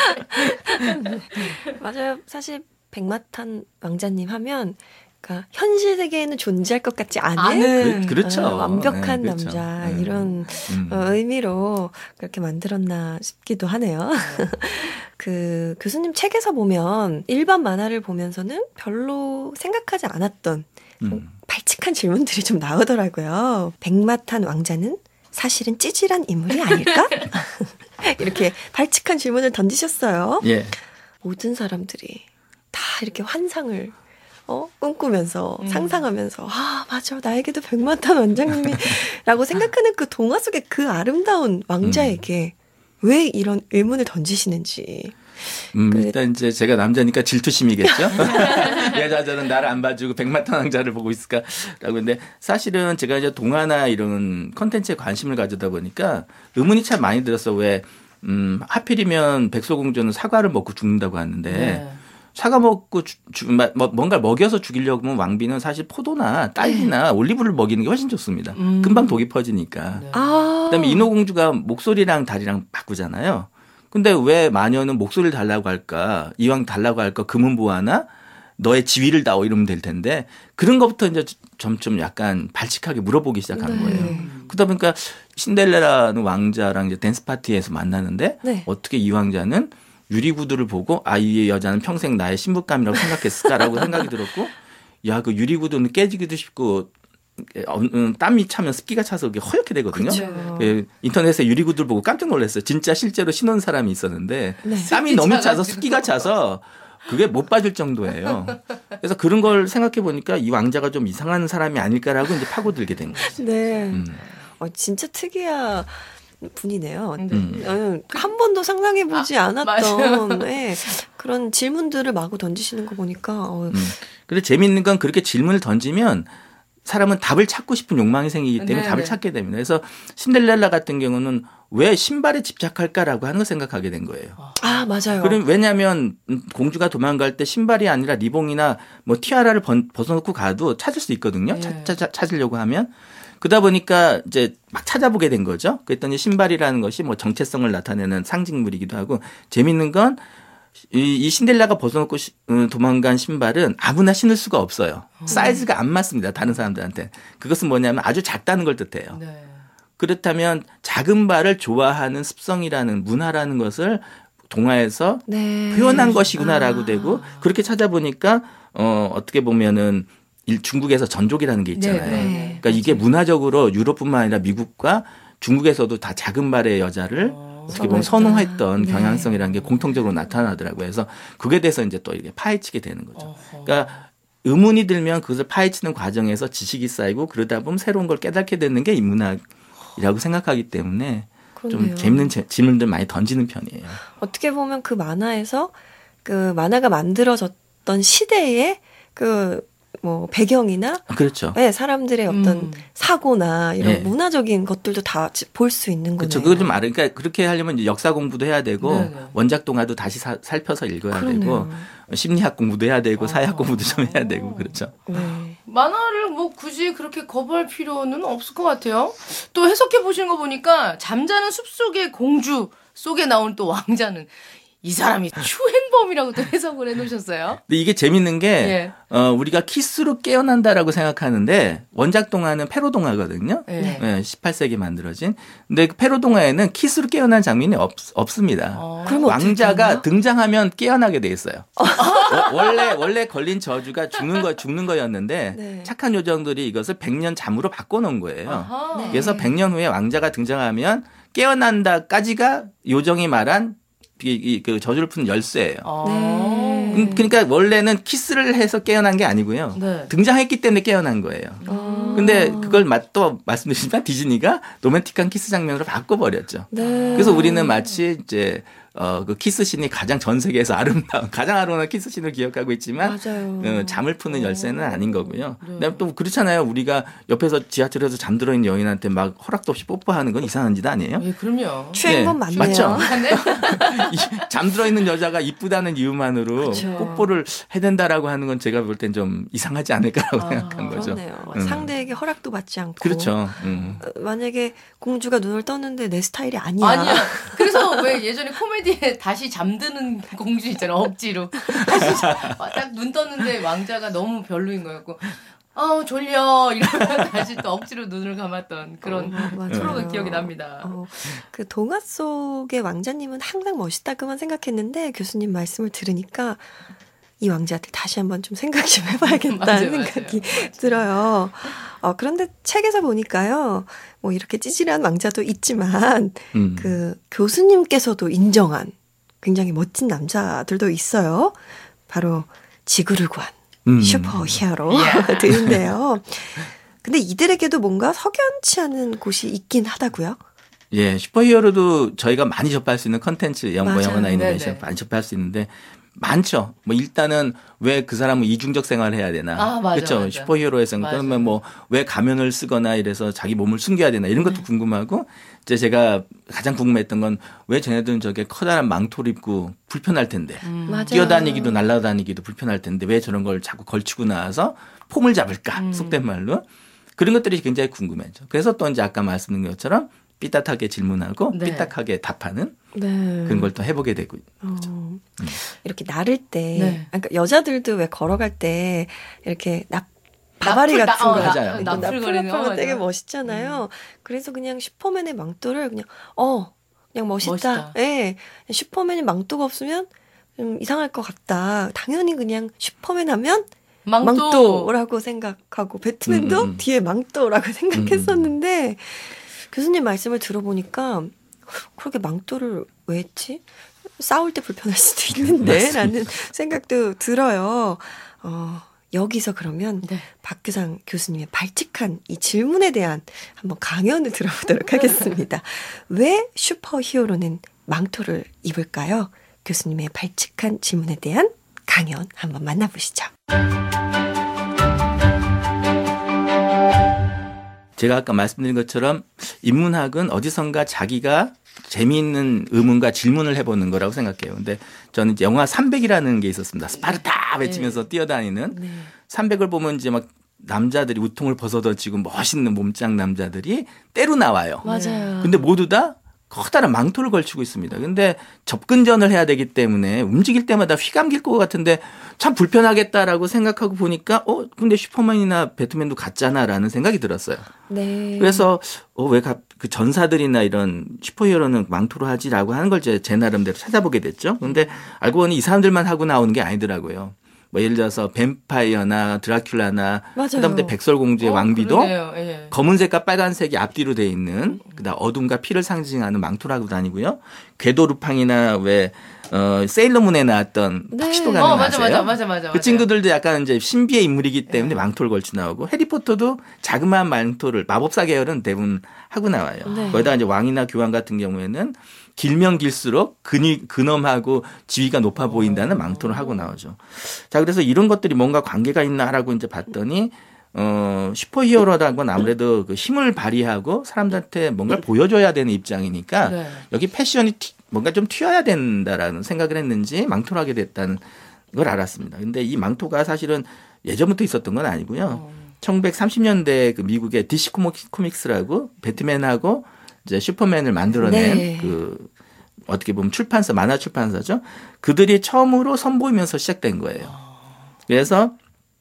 맞아요. 사실 백마탄 왕자님 하면 그러니까 현실 세계에는 존재할 것 같지 않은 그렇죠. 완벽한 네, 그렇죠. 남자 이런 의미로 그렇게 만들었나 싶기도 하네요. 그 교수님 책에서 보면 일반 만화를 보면서는 별로 생각하지 않았던 발칙한 질문들이 좀 나오더라고요. 백마탄 왕자는 사실은 찌질한 인물이 아닐까? 이렇게 발칙한 질문을 던지셨어요. 예. 모든 사람들이 다 이렇게 환상을 꿈꾸면서 상상하면서 맞아 나에게도 백마탄 왕자님이라고 생각하는 그 동화 속의 그 아름다운 왕자에게 왜 이런 의문을 던지시는지. 일단 이제 제가 남자니까 질투심이겠죠. 여자들은 나를 안 봐주고 백마탄 왕자를 보고 있을까라고. 근데 사실은 제가 이제 동화나 이런 컨텐츠에 관심을 가지다 보니까 의문이 참 많이 들었어. 왜 하필이면 백설공주는 사과를 먹고 죽는다고 하는데. 네. 사과 먹고 뭔가 먹여서 죽이려고 하면 왕비는 사실 포도나 딸기나 올리브를 먹이는 게 훨씬 좋습니다. 금방 독이 퍼지니까. 네. 그다음에 인어공주가 목소리랑 다리랑 바꾸잖아요. 근데 왜 마녀는 목소리를 달라고 할까? 이왕 달라고 할까? 금은보화나 너의 지위를 다오 이러면 될 텐데 그런 것부터 이제 점점 약간 발칙하게 물어보기 시작하는 거예요. 그러다 보니까 신데렐라는 왕자랑 이제 댄스 파티에서 만나는데 어떻게 이 왕자는 유리구두를 보고 이 여자는 평생 나의 신부감이라고 생각했을까라고 생각이 들었고 그 유리구두는 깨지기도 쉽고 땀이 차면 습기가 차서 그게 허옇게 되거든요. 그쵸. 인터넷에 유리구두를 보고 깜짝 놀랐어요. 진짜 실제로 신은 사람이 있었는데 네. 땀이 너무 차서 습기가 차서 그게 못 빠질 정도예요. 그래서 그런 걸 생각해 보니까 이 왕자가 좀 이상한 사람이 아닐까라고 이제 파고들게 된 거죠. 네. 진짜 특이한 분이네요. 네. 한 번도 상상해보지 않았던 맞아요. 네, 그런 질문들을 마구 던지시는 거 보니까 근데 재밌는 건 그렇게 질문을 던지면 사람은 답을 찾고 싶은 욕망이 생기기 때문에 네네. 답을 찾게 됩니다. 그래서 신데렐라 같은 경우는 왜 신발에 집착할까라고 하는 걸 생각하게 된 거예요. 아 맞아요. 그럼 왜냐하면 공주가 도망갈 때 신발이 아니라 리봉이나 뭐 티아라를 벗어놓고 가도 찾을 수 있거든요. 네. 찾으려고 하면. 그러다 보니까 이제 막 찾아보게 된 거죠. 그랬더니 신발이라는 것이 뭐 정체성을 나타내는 상징물이기도 하고 재밌는 건 이 신데렐라가 벗어놓고 도망간 신발은 아무나 신을 수가 없어요. 사이즈가 안 맞습니다. 다른 사람들한테. 그것은 뭐냐면 아주 작다는 걸 뜻해요. 네. 그렇다면 작은 발을 좋아하는 습성이라는 문화라는 것을 동화에서 네. 표현한 것이구나라고 되고 그렇게 찾아보니까 어떻게 보면은 중국에서 전족이라는 게 있잖아요. 네. 그러니까 이게 문화적으로 유럽뿐만 아니라 미국과 중국에서도 다 작은 발의 여자를 어떻게 보면 선호했던 네. 경향성이라는 게 공통적으로 나타나더라고요. 그래서 그게 돼서 이제 또 이게 파헤치게 되는 거죠. 그러니까 의문이 들면 그것을 파헤치는 과정에서 지식이 쌓이고 그러다 보면 새로운 걸 깨닫게 되는 게 인문학이라고 생각하기 때문에 그러네요. 좀 재밌는 질문들 많이 던지는 편이에요. 어떻게 보면 그 만화에서 그 만화가 만들어졌던 시대의 그 뭐 배경이나 그렇죠. 네, 사람들의 어떤 사고나 이런 네. 문화적인 것들도 다 볼 수 있는 거네요. 그렇죠. 그거 좀 그러니까 그렇게 하려면 이제 역사 공부도 해야 되고 네네. 원작 동화도 다시 살펴서 읽어야 그러네요. 되고 심리학 공부도 해야 되고 사회학 공부도 좀 해야 되고 그렇죠. 네. 만화를 뭐 굳이 그렇게 거부할 필요는 없을 것 같아요. 또 해석해 보시는 거 보니까 잠자는 숲속의 공주 속에 나온 또 왕자는 이 사람이 추행범이라고 또 해석을 해놓으셨어요. 근데 이게 재밌는 게 예. 우리가 키스로 깨어난다라고 생각하는데 원작 동화는 페로 동화거든요. 네. 네, 18세기에 만들어진. 근데 그 페로 동화에는 키스로 깨어난 장면이 없습니다. 그러면 왕자가 어떡하나? 등장하면 깨어나게 돼 있어요. 원래 걸린 저주가 죽는 거였는데 네. 착한 요정들이 이것을 100년 잠으로 바꿔놓은 거예요. 아하. 네. 그래서 100년 후에 왕자가 등장하면 깨어난다까지가 요정이 말한 그 저주를 푸는 열쇠예요. 네. 그러니까 원래는 키스를 해서 깨어난 게 아니고요. 네. 등장했기 때문에 깨어난 거예요. 근데 그걸 또 말씀드리지만 디즈니가 로맨틱한 키스 장면으로 바꿔버렸죠. 네. 그래서 우리는 마치 이제 그 키스신이 가장 세계에서 가장 아름다운 키스신을 기억하고 있지만 맞아요. 잠을 푸는 열쇠는 아닌 거고요. 그다음에 또 그렇잖아요. 우리가 옆에서 지하철에서 잠들어 있는 여인한테 막 허락도 없이 뽀뽀하는 건 이상한 짓 아니에요? 예, 그럼요. 추행범 네, 맞네요. 맞죠? 잠들어 있는 여자가 이쁘다는 이유만으로 그쵸. 뽀뽀를 해댄다라고 하는 건 제가 볼 땐 좀 이상하지 않을까라고 생각한 거죠. 그렇네요. 상대에게 허락도 받지 않고. 그렇죠. 만약에 공주가 눈을 떴는데 내 스타일이 아니야. 아니야. 그래서 왜 예전에 코미디에 다시 잠드는 공주 있잖아. 억지로. 다시 딱 눈 떴는데 왕자가 너무 별로인 거였고. 졸려. 이러면 다시 또 억지로 눈을 감았던 그런 맞아요. 프로가 기억이 납니다. 그 동화 속의 왕자님은 항상 멋있다고만 생각했는데 교수님 말씀을 들으니까 이 왕자한테 다시 한번 좀 생각 좀 해봐야겠다는 맞아요, 생각이 맞아요. 들어요. 그런데 책에서 보니까요, 뭐 이렇게 찌질한 왕자도 있지만 그 교수님께서도 인정한 굉장히 멋진 남자들도 있어요. 바로 지구를 구한 슈퍼 히어로들인데요. 근데 이들에게도 뭔가 석연치 않은 곳이 있긴 하다고요? 예, 슈퍼히어로도 저희가 많이 접할 수 있는 컨텐츠, 맞아요. 영화나 애니메이션 네네. 많이 접할 수 있는데 많죠. 뭐 일단은 왜 그 사람은 이중적 생활을 해야 되나? 맞아, 그렇죠. 맞아. 슈퍼히어로에서는 맞아. 그러면 뭐 왜 가면을 쓰거나 이래서 자기 몸을 숨겨야 되나 이런 것도 궁금하고 이제 제가 가장 궁금했던 건 왜 쟤네들은 저게 커다란 망토를 입고 불편할 텐데 맞아요. 뛰어다니기도 날아다니기도 불편할 텐데 왜 저런 걸 자꾸 걸치고 나와서 폼을 잡을까? 속된 말로 그런 것들이 굉장히 궁금했죠. 그래서 또 이제 아까 말씀드린 것처럼 삐딱하게 질문하고 네. 삐딱하게 답하는 네. 그런 걸 또 해보게 되고 이렇게 나를 때, 네. 그러니까 여자들도 왜 걸어갈 때 이렇게 바바리 나풀, 같은 거, 맞아요. 나풀거리는 거, 나풀 되게 맞아요. 멋있잖아요. 그래서 그냥 슈퍼맨의 망토를 그냥 그냥 멋있다. 멋있다. 예, 슈퍼맨의 망토가 없으면 좀 이상할 것 같다. 당연히 그냥 슈퍼맨 하면 망토라고 생각하고 배트맨도 뒤에 망토라고 생각했었는데 교수님 말씀을 들어보니까 그렇게 망토를 왜 했지? 싸울 때 불편할 수도 있는데 라는 생각도 들어요. 여기서 그러면 네. 박규상 교수님의 발칙한 이 질문에 대한 한번 강연을 들어보도록 하겠습니다. 왜 슈퍼히어로는 망토를 입을까요? 교수님의 발칙한 질문에 대한 강연 한번 만나보시죠. 제가 아까 말씀드린 것처럼 인문학은 어디선가 자기가 재미있는 의문과 질문을 해보는 거라고 생각해요. 근데 저는 이제 영화 300이라는 게 있었습니다. 스파르타 외치면서 뛰어다니는 300을 보면 이제 막 남자들이 우통을 벗어던지고 멋있는 몸짱 남자들이 때로 나와요. 맞아요. 근데 모두 다 커다란 망토를 걸치고 있습니다. 근데 접근전을 해야 되기 때문에 움직일 때마다 휘감길 것 같은데 참 불편하겠다라고 생각하고 보니까 근데 슈퍼맨이나 배트맨도 같잖아라는 생각이 들었어요. 네. 그래서 왜 그 전사들이나 이런 슈퍼히어로는 망토로 하지라고 하는 걸 제 나름대로 찾아보게 됐죠. 그런데 알고 보니 이 사람들만 하고 나오는 게 아니더라고요. 뭐 예를 들어서 뱀파이어나 드라큘라나 그다음에 백설공주의 왕비도 예. 검은색과 빨간색이 앞뒤로 돼 있는 그다음 어둠과 피를 상징하는 망토를 하고 다니고요. 궤도루팡이나 왜 세일러문에 나왔던 턱시도 가는 아세요? 맞아. 그 친구들도 약간 이제 신비의 인물이기 때문에 망토를 걸쳐 나오고 해리포터도 자그마한 망토를 마법사 계열은 대부분 하고 나와요. 네. 거기다 이제 왕이나 교황 같은 경우에는 길면 길수록 근엄하고 지위가 높아 보인다는 망토를 하고 나오죠. 자, 그래서 이런 것들이 뭔가 관계가 있나라고 이제 봤더니 슈퍼히어로라는 건 아무래도 그 힘을 발휘하고 사람들한테 뭔가를 보여줘야 되는 입장이니까 네. 여기 패션이 뭔가 좀 튀어야 된다라는 생각을 했는지 망토를 하게 됐다는 걸 알았습니다. 근데 이 망토가 사실은 예전부터 있었던 건 아니고요. 1930년대 그 미국의 DC 코믹스라고 배트맨하고 이제 슈퍼맨을 만들어낸 그 어떻게 보면 출판사, 만화 출판사죠. 그들이 처음으로 선보이면서 시작된 거예요. 그래서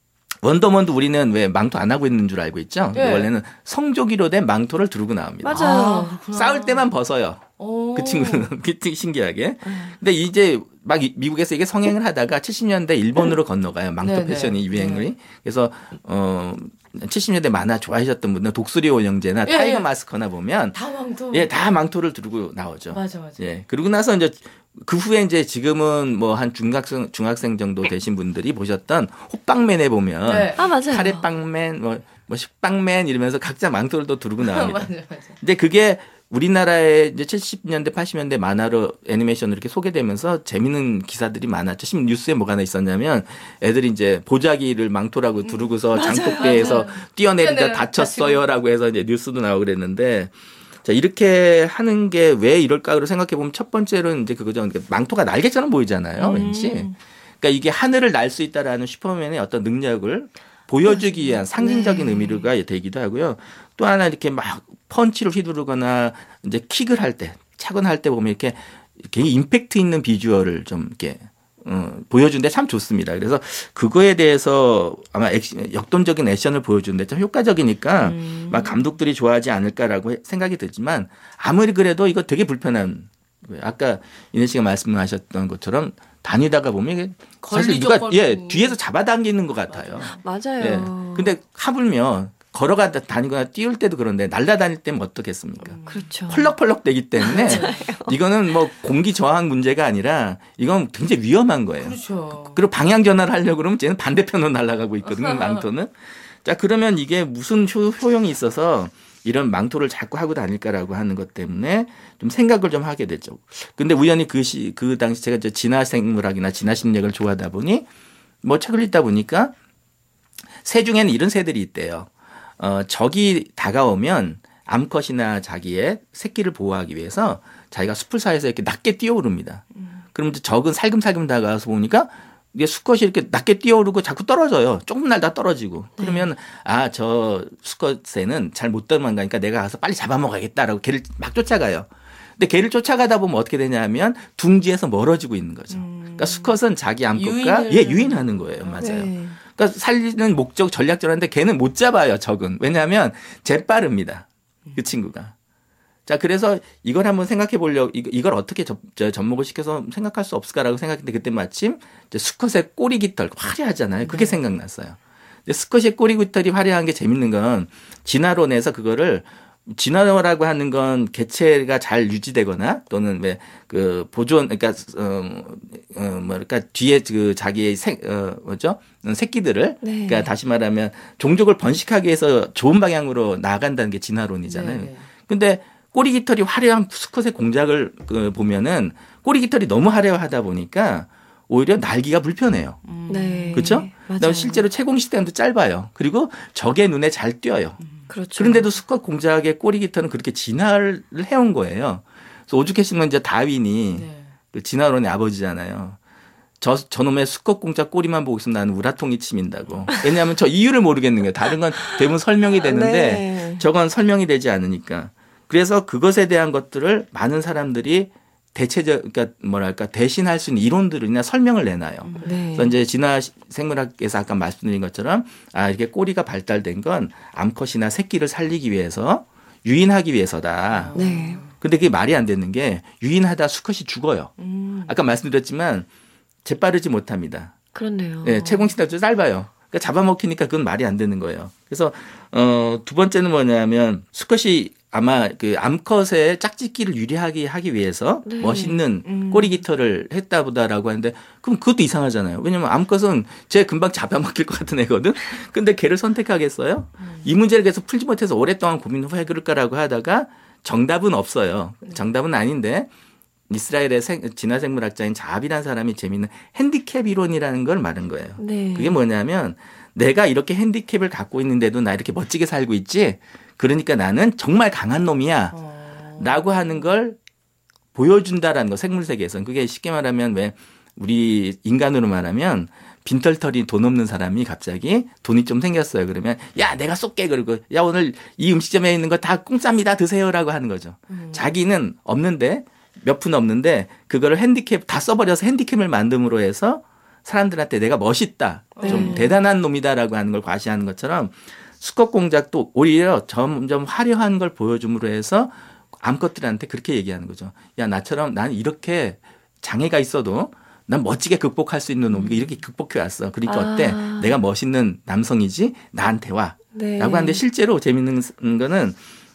원더먼도 우리는 왜 망토 안 하고 있는 줄 알고 있죠? 네. 원래는 성조기로 된 망토를 두르고 나옵니다. 맞아요. 싸울 때만 벗어요. 그 친구는 신기하게. 근데 이제 막 미국에서 이게 성행을 하다가 70년대 일본으로 건너가요. 망토 패션이 유행을. 그래서 70년대 만화 좋아하셨던 분들 독수리 오영재나 타이거 마스커나 보면 다 망토. 다 망토를 두르고 나오죠. 맞아. 예. 그러고 나서 이제 그 후에 이제 지금은 뭐 한 중학생 정도 되신 분들이 보셨던 호빵맨에 보면 맞아요. 카레빵맨 뭐 식빵맨 이러면서 각자 망토를 또 두르고 나옵니다. 맞아. 근데 그게 우리나라에 이제 70년대, 80년대 만화로 애니메이션으로 이렇게 소개되면서 재밌는 기사들이 많았죠. 지금 뉴스에 뭐가 하나 있었냐면 애들이 이제 보자기를 망토라고 두르고서 장독대에서 뛰어내리다 다쳤어요라고 해서 이제 뉴스도 나오고 그랬는데 자, 이렇게 하는 게 왜 이럴까 생각해 보면 첫 번째로는 이제 그거죠. 망토가 날개처럼 보이잖아요. 왠지. 그러니까 이게 하늘을 날 수 있다라는 슈퍼맨의 어떤 능력을 보여주기 위한 상징적인 의미가 되기도 하고요. 또 하나 이렇게 막 펀치를 휘두르거나 이제 킥을 할 때, 차거나 할 때 보면 이렇게 굉장히 임팩트 있는 비주얼을 좀 이렇게 보여주는데 참 좋습니다. 그래서 그거에 대해서 아마 역동적인 액션을 보여주는데 참 효과적이니까 막 감독들이 좋아하지 않을까라고 생각이 들지만 아무리 그래도 이거 되게 불편한 아까 이내 씨가 말씀하셨던 것처럼 다니다가 보면 이게 사실 누가 뒤에서 잡아당기는 것 같아요. 맞아요. 근데 하물며 걸어가다 다니거나 띄울 때도 그런데 날아다닐 때는 어떻겠습니까? 그렇죠. 펄럭펄럭 되기 때문에 이거는 뭐 공기 저항 문제가 아니라 이건 굉장히 위험한 거예요. 그렇죠. 그리고 방향 전환을 하려고 그러면 쟤는 반대편으로 날아가고 있거든요. 망토는. 자, 그러면 이게 무슨 효용이 있어서 이런 망토를 자꾸 하고 다닐까라고 하는 것 때문에 좀 생각을 좀 하게 되죠. 근데 우연히 그 당시 제가 이제 진화생물학이나 진화심리학을 좋아하다 보니 뭐 책을 읽다 보니까 새 중에는 이런 새들이 있대요. 적이 다가오면 암컷이나 자기의 새끼를 보호하기 위해서 자기가 숲을 사이에서 이렇게 낮게 뛰어오릅니다. 그럼 이제 적은 살금살금 다가와서 보니까 이게 수컷이 이렇게 낮게 뛰어오르고 자꾸 떨어져요. 조금 날다 떨어지고. 그러면 저 수컷새는 잘 못 도망가니까 내가 가서 빨리 잡아먹어야겠다라고 걔를 막 쫓아가요. 근데 걔를 쫓아가다 보면 어떻게 되냐면 둥지에서 멀어지고 있는 거죠. 그러니까 수컷은 자기 암컷과 유인하는 거예요. 맞아요. 네. 그러니까 살리는 목적 전략적인데 걔는 못 잡아요. 적은. 왜냐하면 재빠릅니다. 그 친구가. 자, 그래서 이걸 한번 생각해 보려고 이걸 어떻게 접목을 시켜서 생각할 수 없을까라고 생각했는데 그때 마침 이제 수컷의 꼬리 깃털 화려하잖아요. 그게 생각났어요. 근데 스쿼시의 꼬리 깃털이 화려한 게 재밌는 건 진화론에서 그거를 진화라고 하는 건 개체가 잘 유지되거나 또는 왜 그 보존 그러니까 뭐랄까 뒤에 그 자기의 뭐죠 새끼들을 네. 그러니까 다시 말하면 종족을 번식하기 위해서 좋은 방향으로 나아간다는 게 진화론이잖아요. 네. 근데 꼬리 깃털이 화려한 수컷의 공작을 보면은 꼬리 깃털이 너무 화려하다 보니까 오히려 날기가 불편해요. 네. 그렇죠? 맞아요. 그다음에 실제로 채공 시간도 짧아요. 그리고 적의 눈에 잘 띄어요. 그렇죠. 그런데도 수컷 공작의 꼬리 깃털은 그렇게 진화를 해온 거예요. 그래서 오죽했으면 이제 다윈이 네. 그 진화론의 아버지잖아요. 저놈의 수컷 공작 꼬리만 보고 있으면 나는 우라통이 치민다고. 왜냐하면 저 이유를 모르겠는 거예요. 다른 건 대부분 설명이 되는데 네. 저건 설명이 되지 않으니까. 그래서 그것에 대한 것들을 많은 사람들이 그러니까 뭐랄까 대신할 수 있는 이론들이나 설명을 내놔요. 네. 그래서 이제 진화 생물학에서 아까 말씀드린 것처럼 이렇게 꼬리가 발달된 건 암컷이나 새끼를 살리기 위해서 유인하기 위해서다. 네. 근데 그게 말이 안 되는 게 유인하다 수컷이 죽어요. 아까 말씀드렸지만 재빠르지 못합니다. 그렇네요. 네, 채공시간도 짧아요. 그러니까 잡아먹히니까 그건 말이 안 되는 거예요. 그래서 두 번째는 뭐냐면 수컷이 아마 그 암컷의 짝짓기를 유리하게 하기 위해서 네. 멋있는 꼬리 깃털을 했다보다라고 하는데 그럼 그것도 이상하잖아요. 왜냐하면 암컷은 쟤 금방 잡아먹힐 것 같은 애거든. 근데 걔를 선택하겠어요? 이 문제를 계속 풀지 못해서 오랫동안 고민을 왜 그럴까라고 하다가 정답은 없어요. 정답은 아닌데 이스라엘의 진화생물학자인 자합이라는 사람이 재미있는 핸디캡 이론이라는 걸 말한 거예요. 네. 그게 뭐냐면 내가 이렇게 핸디캡을 갖고 있는데도 나 이렇게 멋지게 살고 있지. 그러니까 나는 정말 강한 놈이야. 라고 하는 걸 보여준다라는 거 생물세계에서는. 그게 쉽게 말하면 왜 우리 인간으로 말하면 빈털터리 돈 없는 사람이 갑자기 돈이 좀 생겼어요. 그러면 야 내가 쏠게 그러고 야 오늘 이 음식점에 있는 거 다 공짜입니다 드세요라고 하는 거죠. 자기는 없는데 몇 푼 없는데 그거를 핸디캡 다 써버려서 핸디캡을 만듦으로 해서 사람들한테 내가 멋있다. 좀 대단한 놈이다라고 하는 걸 과시하는 것처럼 수컷 공작도 오히려 점점 화려한 걸 보여줌으로 해서 암컷들한테 그렇게 얘기하는 거죠. 야 나처럼 난 이렇게 장애가 있어도 난 멋지게 극복할 수 있는 놈이고 이렇게 극복해 왔어. 그러니까 어때? 내가 멋있는 남성이지 나한테 와. 네. 라고 하는데 실제로 재밌는 거는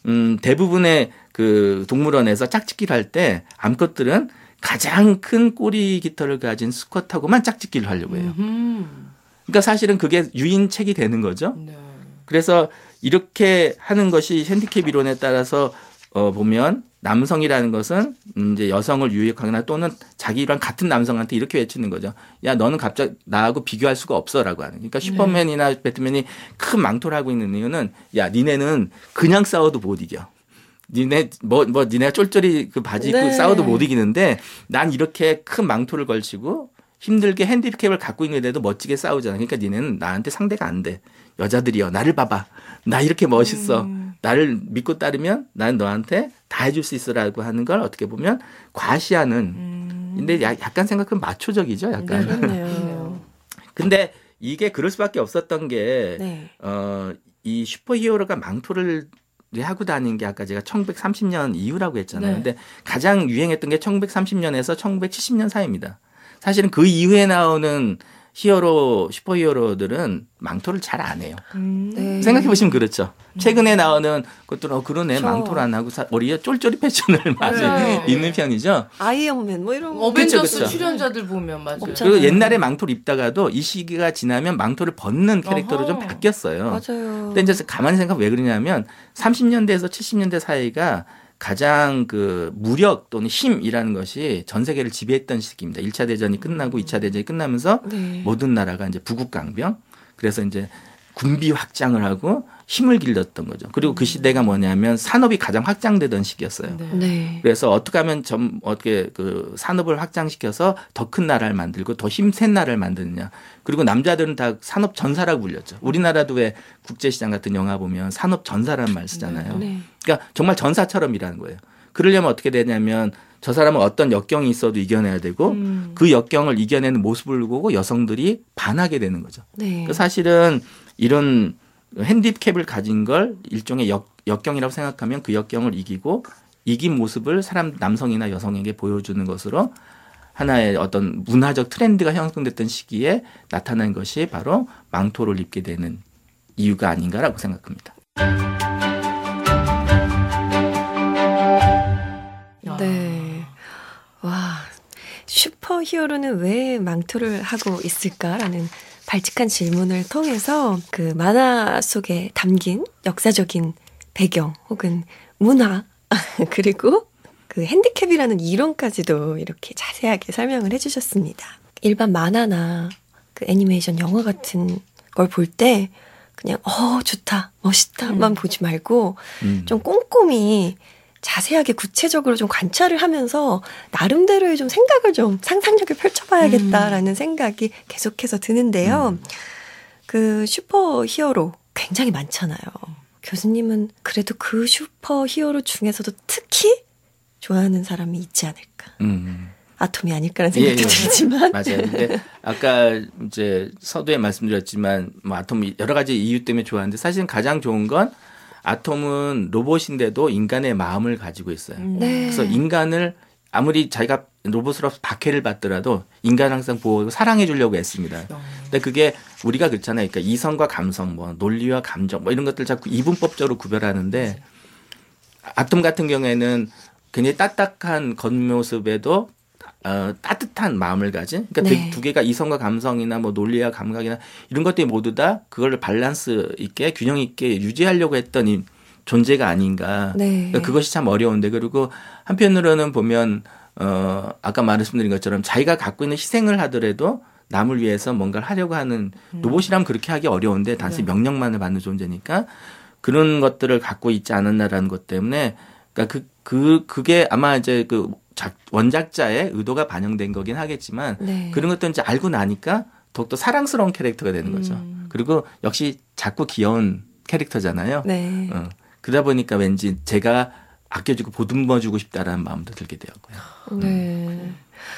대부분의 그 동물원에서 짝짓기를 할 때 암컷들은 가장 큰 꼬리 깃털을 가진 수컷하고만 짝짓기를 하려고 해요. 그러니까 사실은 그게 유인책이 되는 거죠. 네. 그래서 이렇게 하는 것이 핸디캡 이론에 따라서 보면 남성이라는 것은 이제 여성을 유혹하거나 또는 자기랑 같은 남성한테 이렇게 외치는 거죠. 야, 너는 갑자기 나하고 비교할 수가 없어라고 하는. 그러니까 슈퍼맨이나 배트맨이 큰 망토를 하고 있는 이유는 야, 니네는 그냥 싸워도 못 이겨. 니네 니네가 쫄쫄이 그 바지 입고 네. 싸워도 못 이기는데 난 이렇게 큰 망토를 걸치고 힘들게 핸디캡을 갖고 있는데도 멋지게 싸우잖아. 그러니까 니네는 나한테 상대가 안 돼. 여자들이여 나를 봐봐. 나 이렇게 멋있어. 나를 믿고 따르면 나는 너한테 다 해줄 수 있어라고 하는 걸 어떻게 보면 과시하는. 근데 약간 생각하면 마초적이죠. 약간. 네, 그렇네요. 근데 이게 그럴 수밖에 없었던 게 네. 이 슈퍼히어로가 망토를 하고 다닌 게 아까 제가 1930년 이후라고 했잖아요. 네. 근데 가장 유행했던 게 1930년에서 1970년 사이입니다. 사실은 그 이후에 나오는 슈퍼히어로들은 망토를 잘 안 해요. 네. 생각해 보시면 그렇죠. 최근에 나오는 것들은 그러네 그렇죠. 망토를 안 하고 오히려 쫄쫄이 패션을 많이 네. 입는 편이죠. 아이언맨 뭐 이런 거. 어벤져스 그쵸. 출연자들 보면 맞아요. 없잖아요. 그리고 옛날에 망토를 입다가도 이 시기가 지나면 망토를 벗는 캐릭터로 좀 어허. 바뀌었어요. 맞아요. 근데 이제 가만히 생각하면 왜 그러냐면 30년대에서 70년대 사이가 가장 그 무력 또는 힘이라는 것이 전 세계를 지배했던 시기입니다. 1차 대전이 끝나고 2차 대전이 끝나면서 네. 모든 나라가 이제 부국강병 그래서 이제 군비 확장을 하고 힘을 길렀던 거죠. 그리고 그 시대가 뭐냐면 산업이 가장 확장되던 시기였어요. 네. 네. 그래서 어떻게 하면 어떻게 그 산업을 확장시켜서 더 큰 나라를 만들고 더 힘센 나라를 만드느냐. 그리고 남자들은 다 산업 전사라고 불렸죠. 우리나라도 왜 국제시장 같은 영화 보면 산업 전사라는 말 쓰잖아요. 네. 그러니까 정말 전사처럼 일하는 거예요. 그러려면 어떻게 되냐면 저 사람은 어떤 역경이 있어도 이겨내야 되고 그 역경을 이겨내는 모습을 보고 여성들이 반하게 되는 거죠. 네. 그 사실은 이런 핸디캡을 가진 걸 일종의 역경이라고 생각하면 그 역경을 이기고 이긴 모습을 남성이나 여성에게 보여주는 것으로 하나의 어떤 문화적 트렌드가 형성됐던 시기에 나타난 것이 바로 망토를 입게 되는 이유가 아닌가라고 생각합니다. 네. 와, 슈퍼히어로는 왜 망토를 하고 있을까라는 발칙한 질문을 통해서 그 만화 속에 담긴 역사적인 배경 혹은 문화 그리고 그 핸디캡이라는 이론까지도 이렇게 자세하게 설명을 해주셨습니다. 일반 만화나 그 애니메이션 영화 같은 걸 볼 때 그냥 좋다, 멋있다만 보지 말고 좀 꼼꼼히 자세하게 구체적으로 좀 관찰을 하면서 나름대로의 좀 생각을 좀 상상력을 펼쳐봐야겠다라는 생각이 계속해서 드는데요. 그 슈퍼히어로 굉장히 많잖아요. 교수님은 그래도 그 슈퍼히어로 중에서도 특히 좋아하는 사람이 있지 않을까. 아톰이 아닐까라는 생각도 들지만. 맞아요. 근데 아까 이제 서두에 말씀드렸지만 뭐 아톰이 여러 가지 이유 때문에 좋아하는데 사실은 가장 좋은 건 아톰은 로봇인데도 인간의 마음을 가지고 있어요. 네. 그래서 인간을 아무리 자기가 로봇으로 박해를 받더라도 인간을 항상 보호하고 사랑해 주려고 애씁니다. 근데 그게 우리가 그렇잖아요. 그러니까 이성과 감성, 뭐 논리와 감정 뭐 이런 것들 자꾸 이분법적으로 구별하는데 아톰 같은 경우에는 굉장히 딱딱한 겉모습에도 따뜻한 마음을 가진 그러니까 두 개가 이성과 감성이나 뭐 논리와 감각이나 이런 것들이 모두 다 그걸 밸런스 있게 균형 있게 유지하려고 했던 이 존재가 아닌가. 그러니까 그것이 참 어려운데 그리고 한편으로는 보면 아까 말씀드린 것처럼 자기가 갖고 있는 희생을 하더라도 남을 위해서 뭔가를 하려고 하는 로봇이라면 그렇게 하기 어려운데 단순히 명령만을 받는 존재니까 그런 것들을 갖고 있지 않았나라는 것 때문에 그러니까 그게 아마 이제 그 원작자의 의도가 반영된 거긴 하겠지만 그런 것도 이제 알고 나니까 더욱더 사랑스러운 캐릭터가 되는 거죠. 그리고 역시 작고 귀여운 캐릭터잖아요. 그러다 보니까 왠지 제가 아껴주고 보듬어주고 싶다라는 마음도 들게 되었고요. 네.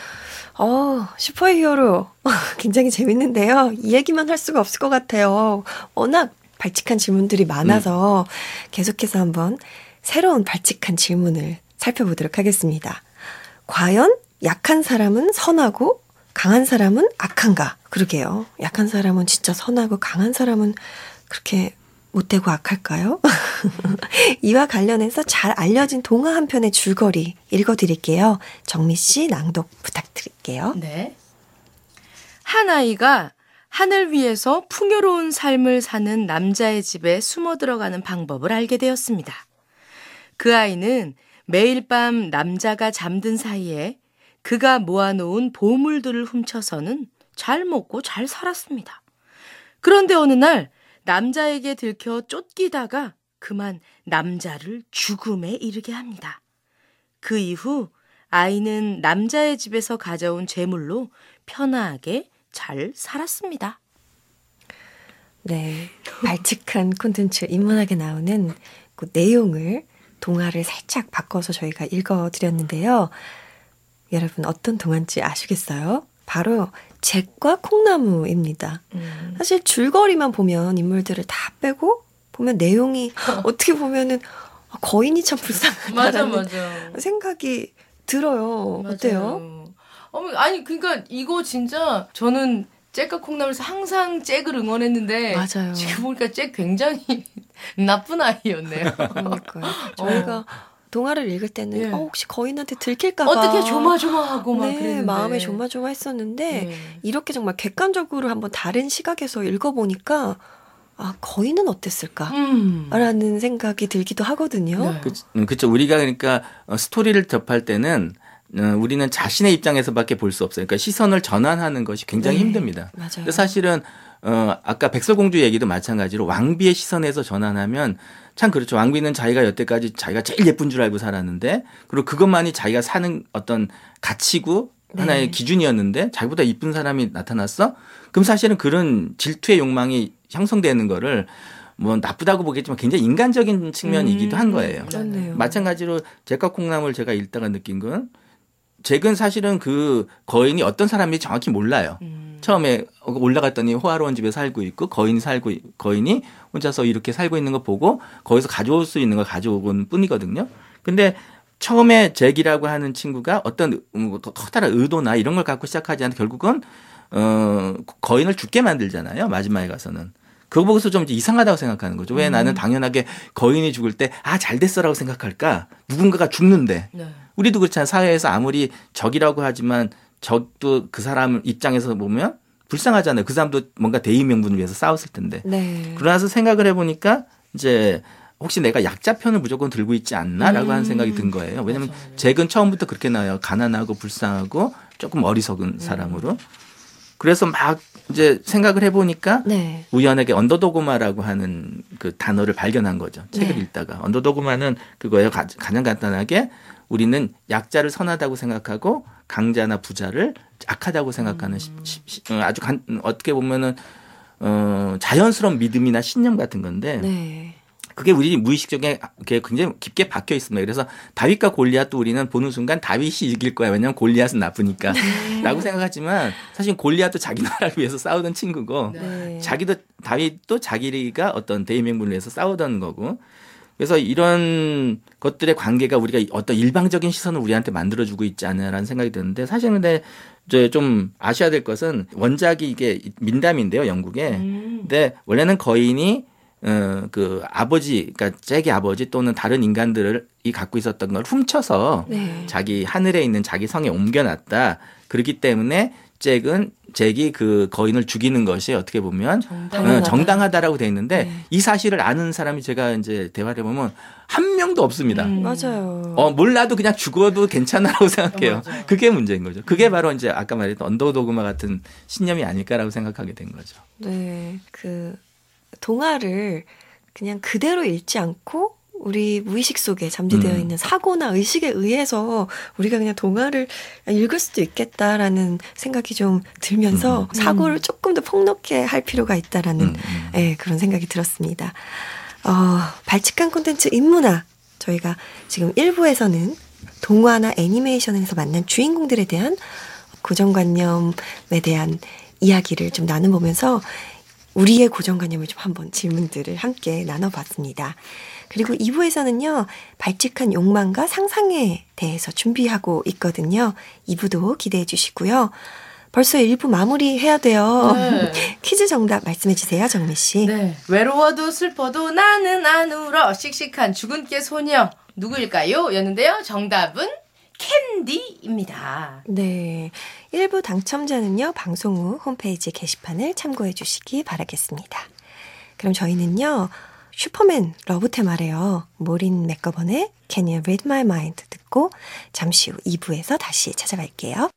슈퍼히어로 굉장히 재밌는데요. 이 얘기만 할 수가 없을 것 같아요. 워낙 발칙한 질문들이 많아서 계속해서 한번 새로운 발칙한 질문을 살펴보도록 하겠습니다. 과연 약한 사람은 선하고 강한 사람은 악한가? 그러게요. 약한 사람은 진짜 선하고 강한 사람은 그렇게 못되고 악할까요? 이와 관련해서 잘 알려진 동화 한 편의 줄거리 읽어드릴게요. 정미 씨 낭독 부탁드릴게요. 네. 한 아이가 하늘 위에서 풍요로운 삶을 사는 남자의 집에 숨어 들어가는 방법을 알게 되었습니다. 그 아이는 매일 밤 남자가 잠든 사이에 그가 모아놓은 보물들을 훔쳐서는 잘 먹고 잘 살았습니다. 그런데 어느 날 남자에게 들켜 쫓기다가 그만 남자를 죽음에 이르게 합니다. 그 이후 아이는 남자의 집에서 가져온 재물로 편하게 잘 살았습니다. 네, 발칙한 콘텐츠 인문학에 나오는 그 내용을 동화를 살짝 바꿔서 저희가 읽어드렸는데요. 여러분 어떤 동화인지 아시겠어요? 바로 잭과 콩나무입니다. 사실 줄거리만 보면 인물들을 다 빼고 보면 내용이 어떻게 보면은 거인이 참 불쌍하다라는 생각이 들어요. 맞아요. 어때요? 아니 그러니까 이거 진짜 저는 잭과 콩나물에서 항상 잭을 응원했는데 맞아요. 지금 보니까 잭 굉장히 나쁜 아이였네요. 그러니까요. 저희가 동화를 읽을 때는 혹시 거인한테 들킬까 봐 어떻게 조마조마하고 막 그랬는데 마음에 조마조마했었는데 이렇게 정말 객관적으로 한번 다른 시각에서 읽어보니까 거인은 어땠을까? 라는 생각이 들기도 하거든요. 그렇죠. 우리가 그러니까 스토리를 접할 때는 우리는 자신의 입장에서밖에 볼 수 없어요. 그러니까 시선을 전환하는 것이 굉장히 힘듭니다. 맞아요. 근데 사실은 아까 백설공주 얘기도 마찬가지로 왕비의 시선에서 전환하면 참 그렇죠. 왕비는 자기가 여태까지 자기가 제일 예쁜 줄 알고 살았는데 그리고 그것만이 자기가 사는 어떤 가치고 하나의 기준이었는데 자기보다 이쁜 사람이 나타났어? 그럼 사실은 그런 질투의 욕망이 형성되는 거를 뭐 나쁘다고 보겠지만 굉장히 인간적인 측면이기도 한 거예요. 그렇네요. 마찬가지로 잭과 콩나물 제가 읽다가 느낀 건 잭은 사실은 그 거인이 어떤 사람인지 정확히 몰라요. 처음에 올라갔더니 호화로운 집에 살고 있고 거인이 혼자서 이렇게 살고 있는 거 보고 거기서 가져올 수 있는 걸 가져온 뿐이거든요. 근데 처음에 잭이라고 하는 친구가 어떤 커다란 의도나 이런 걸 갖고 시작하지 않고 결국은 거인을 죽게 만들잖아요. 마지막에 가서는. 그거 보고서 좀 이상하다고 생각하는 거죠. 왜 나는 당연하게 거인이 죽을 때 잘 됐어라고 생각할까? 누군가가 죽는데. 네. 우리도 그렇잖아요. 사회에서 아무리 적이라고 하지만 적도 그 사람 입장에서 보면 불쌍하잖아요. 그 사람도 뭔가 대의 명분을 위해서 싸웠을 텐데. 네. 그러나서 생각을 해보니까 이제 혹시 내가 약자 편을 무조건 들고 있지 않나라고 하는 생각이 든 거예요. 왜냐하면 잭은 처음부터 그렇게 나와요. 가난하고 불쌍하고 조금 어리석은 사람으로. 그래서 막 이제 생각을 해보니까 네. 우연하게 언더도그마라고 하는 그 단어를 발견한 거죠. 책을 네. 읽다가. 언더도그마는 그거예요. 가장 간단하게 우리는 약자를 선하다고 생각하고 강자나 부자를 악하다고 생각하는 아주 어떻게 보면은 자연스러운 믿음이나 신념 같은 건데 네. 그게 우리 무의식 속에 굉장히 깊게 박혀 있습니다. 그래서 다윗과 골리앗도 우리는 보는 순간 다윗이 이길 거야. 왜냐하면 골리앗은 나쁘니까. 라고 생각하지만 사실 골리앗도 자기 나라를 위해서 싸우던 친구고 네. 다윗도 자기가 어떤 대의명분을 위해서 싸우던 거고 그래서 이런 것들의 관계가 우리가 어떤 일방적인 시선을 우리한테 만들어주고 있지 않냐라는 생각이 드는데 사실 근데 이제 좀 아셔야 될 것은 원작이 이게 민담인데요. 영국에. 근데 원래는 거인이 그 아버지, 그러니까 잭의 아버지 또는 다른 인간들이 갖고 있었던 걸 훔쳐서 네. 자기 하늘에 있는 자기 성에 옮겨놨다. 그렇기 때문에 잭이 그 거인을 죽이는 것이 어떻게 보면 정당하다라고 돼 있는데 네. 이 사실을 아는 사람이 제가 이제 대화를 해보면 한 명도 없습니다. 맞아요. 몰라도 그냥 죽어도 괜찮아라고 생각해요. 맞아요. 그게 문제인 거죠. 그게 바로 이제 아까 말했던 언더도그마 같은 신념이 아닐까라고 생각하게 된 거죠. 네. 그 동화를 그냥 그대로 읽지 않고 우리 무의식 속에 잠재되어 있는 사고나 의식에 의해서 우리가 그냥 동화를 읽을 수도 있겠다라는 생각이 좀 들면서 사고를 조금 더 폭넓게 할 필요가 있다라는 네, 그런 생각이 들었습니다. 발칙한 콘텐츠 인문화 저희가 지금 1부에서는 동화나 애니메이션에서 만난 주인공들에 대한 고정관념에 대한 이야기를 좀 나눠보면서 우리의 고정관념을 좀 한번 질문들을 함께 나눠봤습니다. 그리고 2부에서는요. 발칙한 욕망과 상상에 대해서 준비하고 있거든요. 2부도 기대해 주시고요. 벌써 1부 마무리해야 돼요. 네. 퀴즈 정답 말씀해 주세요. 정미 씨. 네. 외로워도 슬퍼도 나는 안 울어. 씩씩한 죽은 깨 소녀. 누구일까요? 였는데요. 정답은 캔디입니다. 네. 1부 당첨자는요. 방송 후 홈페이지 게시판을 참고해 주시기 바라겠습니다. 그럼 저희는요. 슈퍼맨 러브 테마래요. 모린 맥거번의 Can You Read My Mind 듣고 잠시 후 2부에서 다시 찾아갈게요.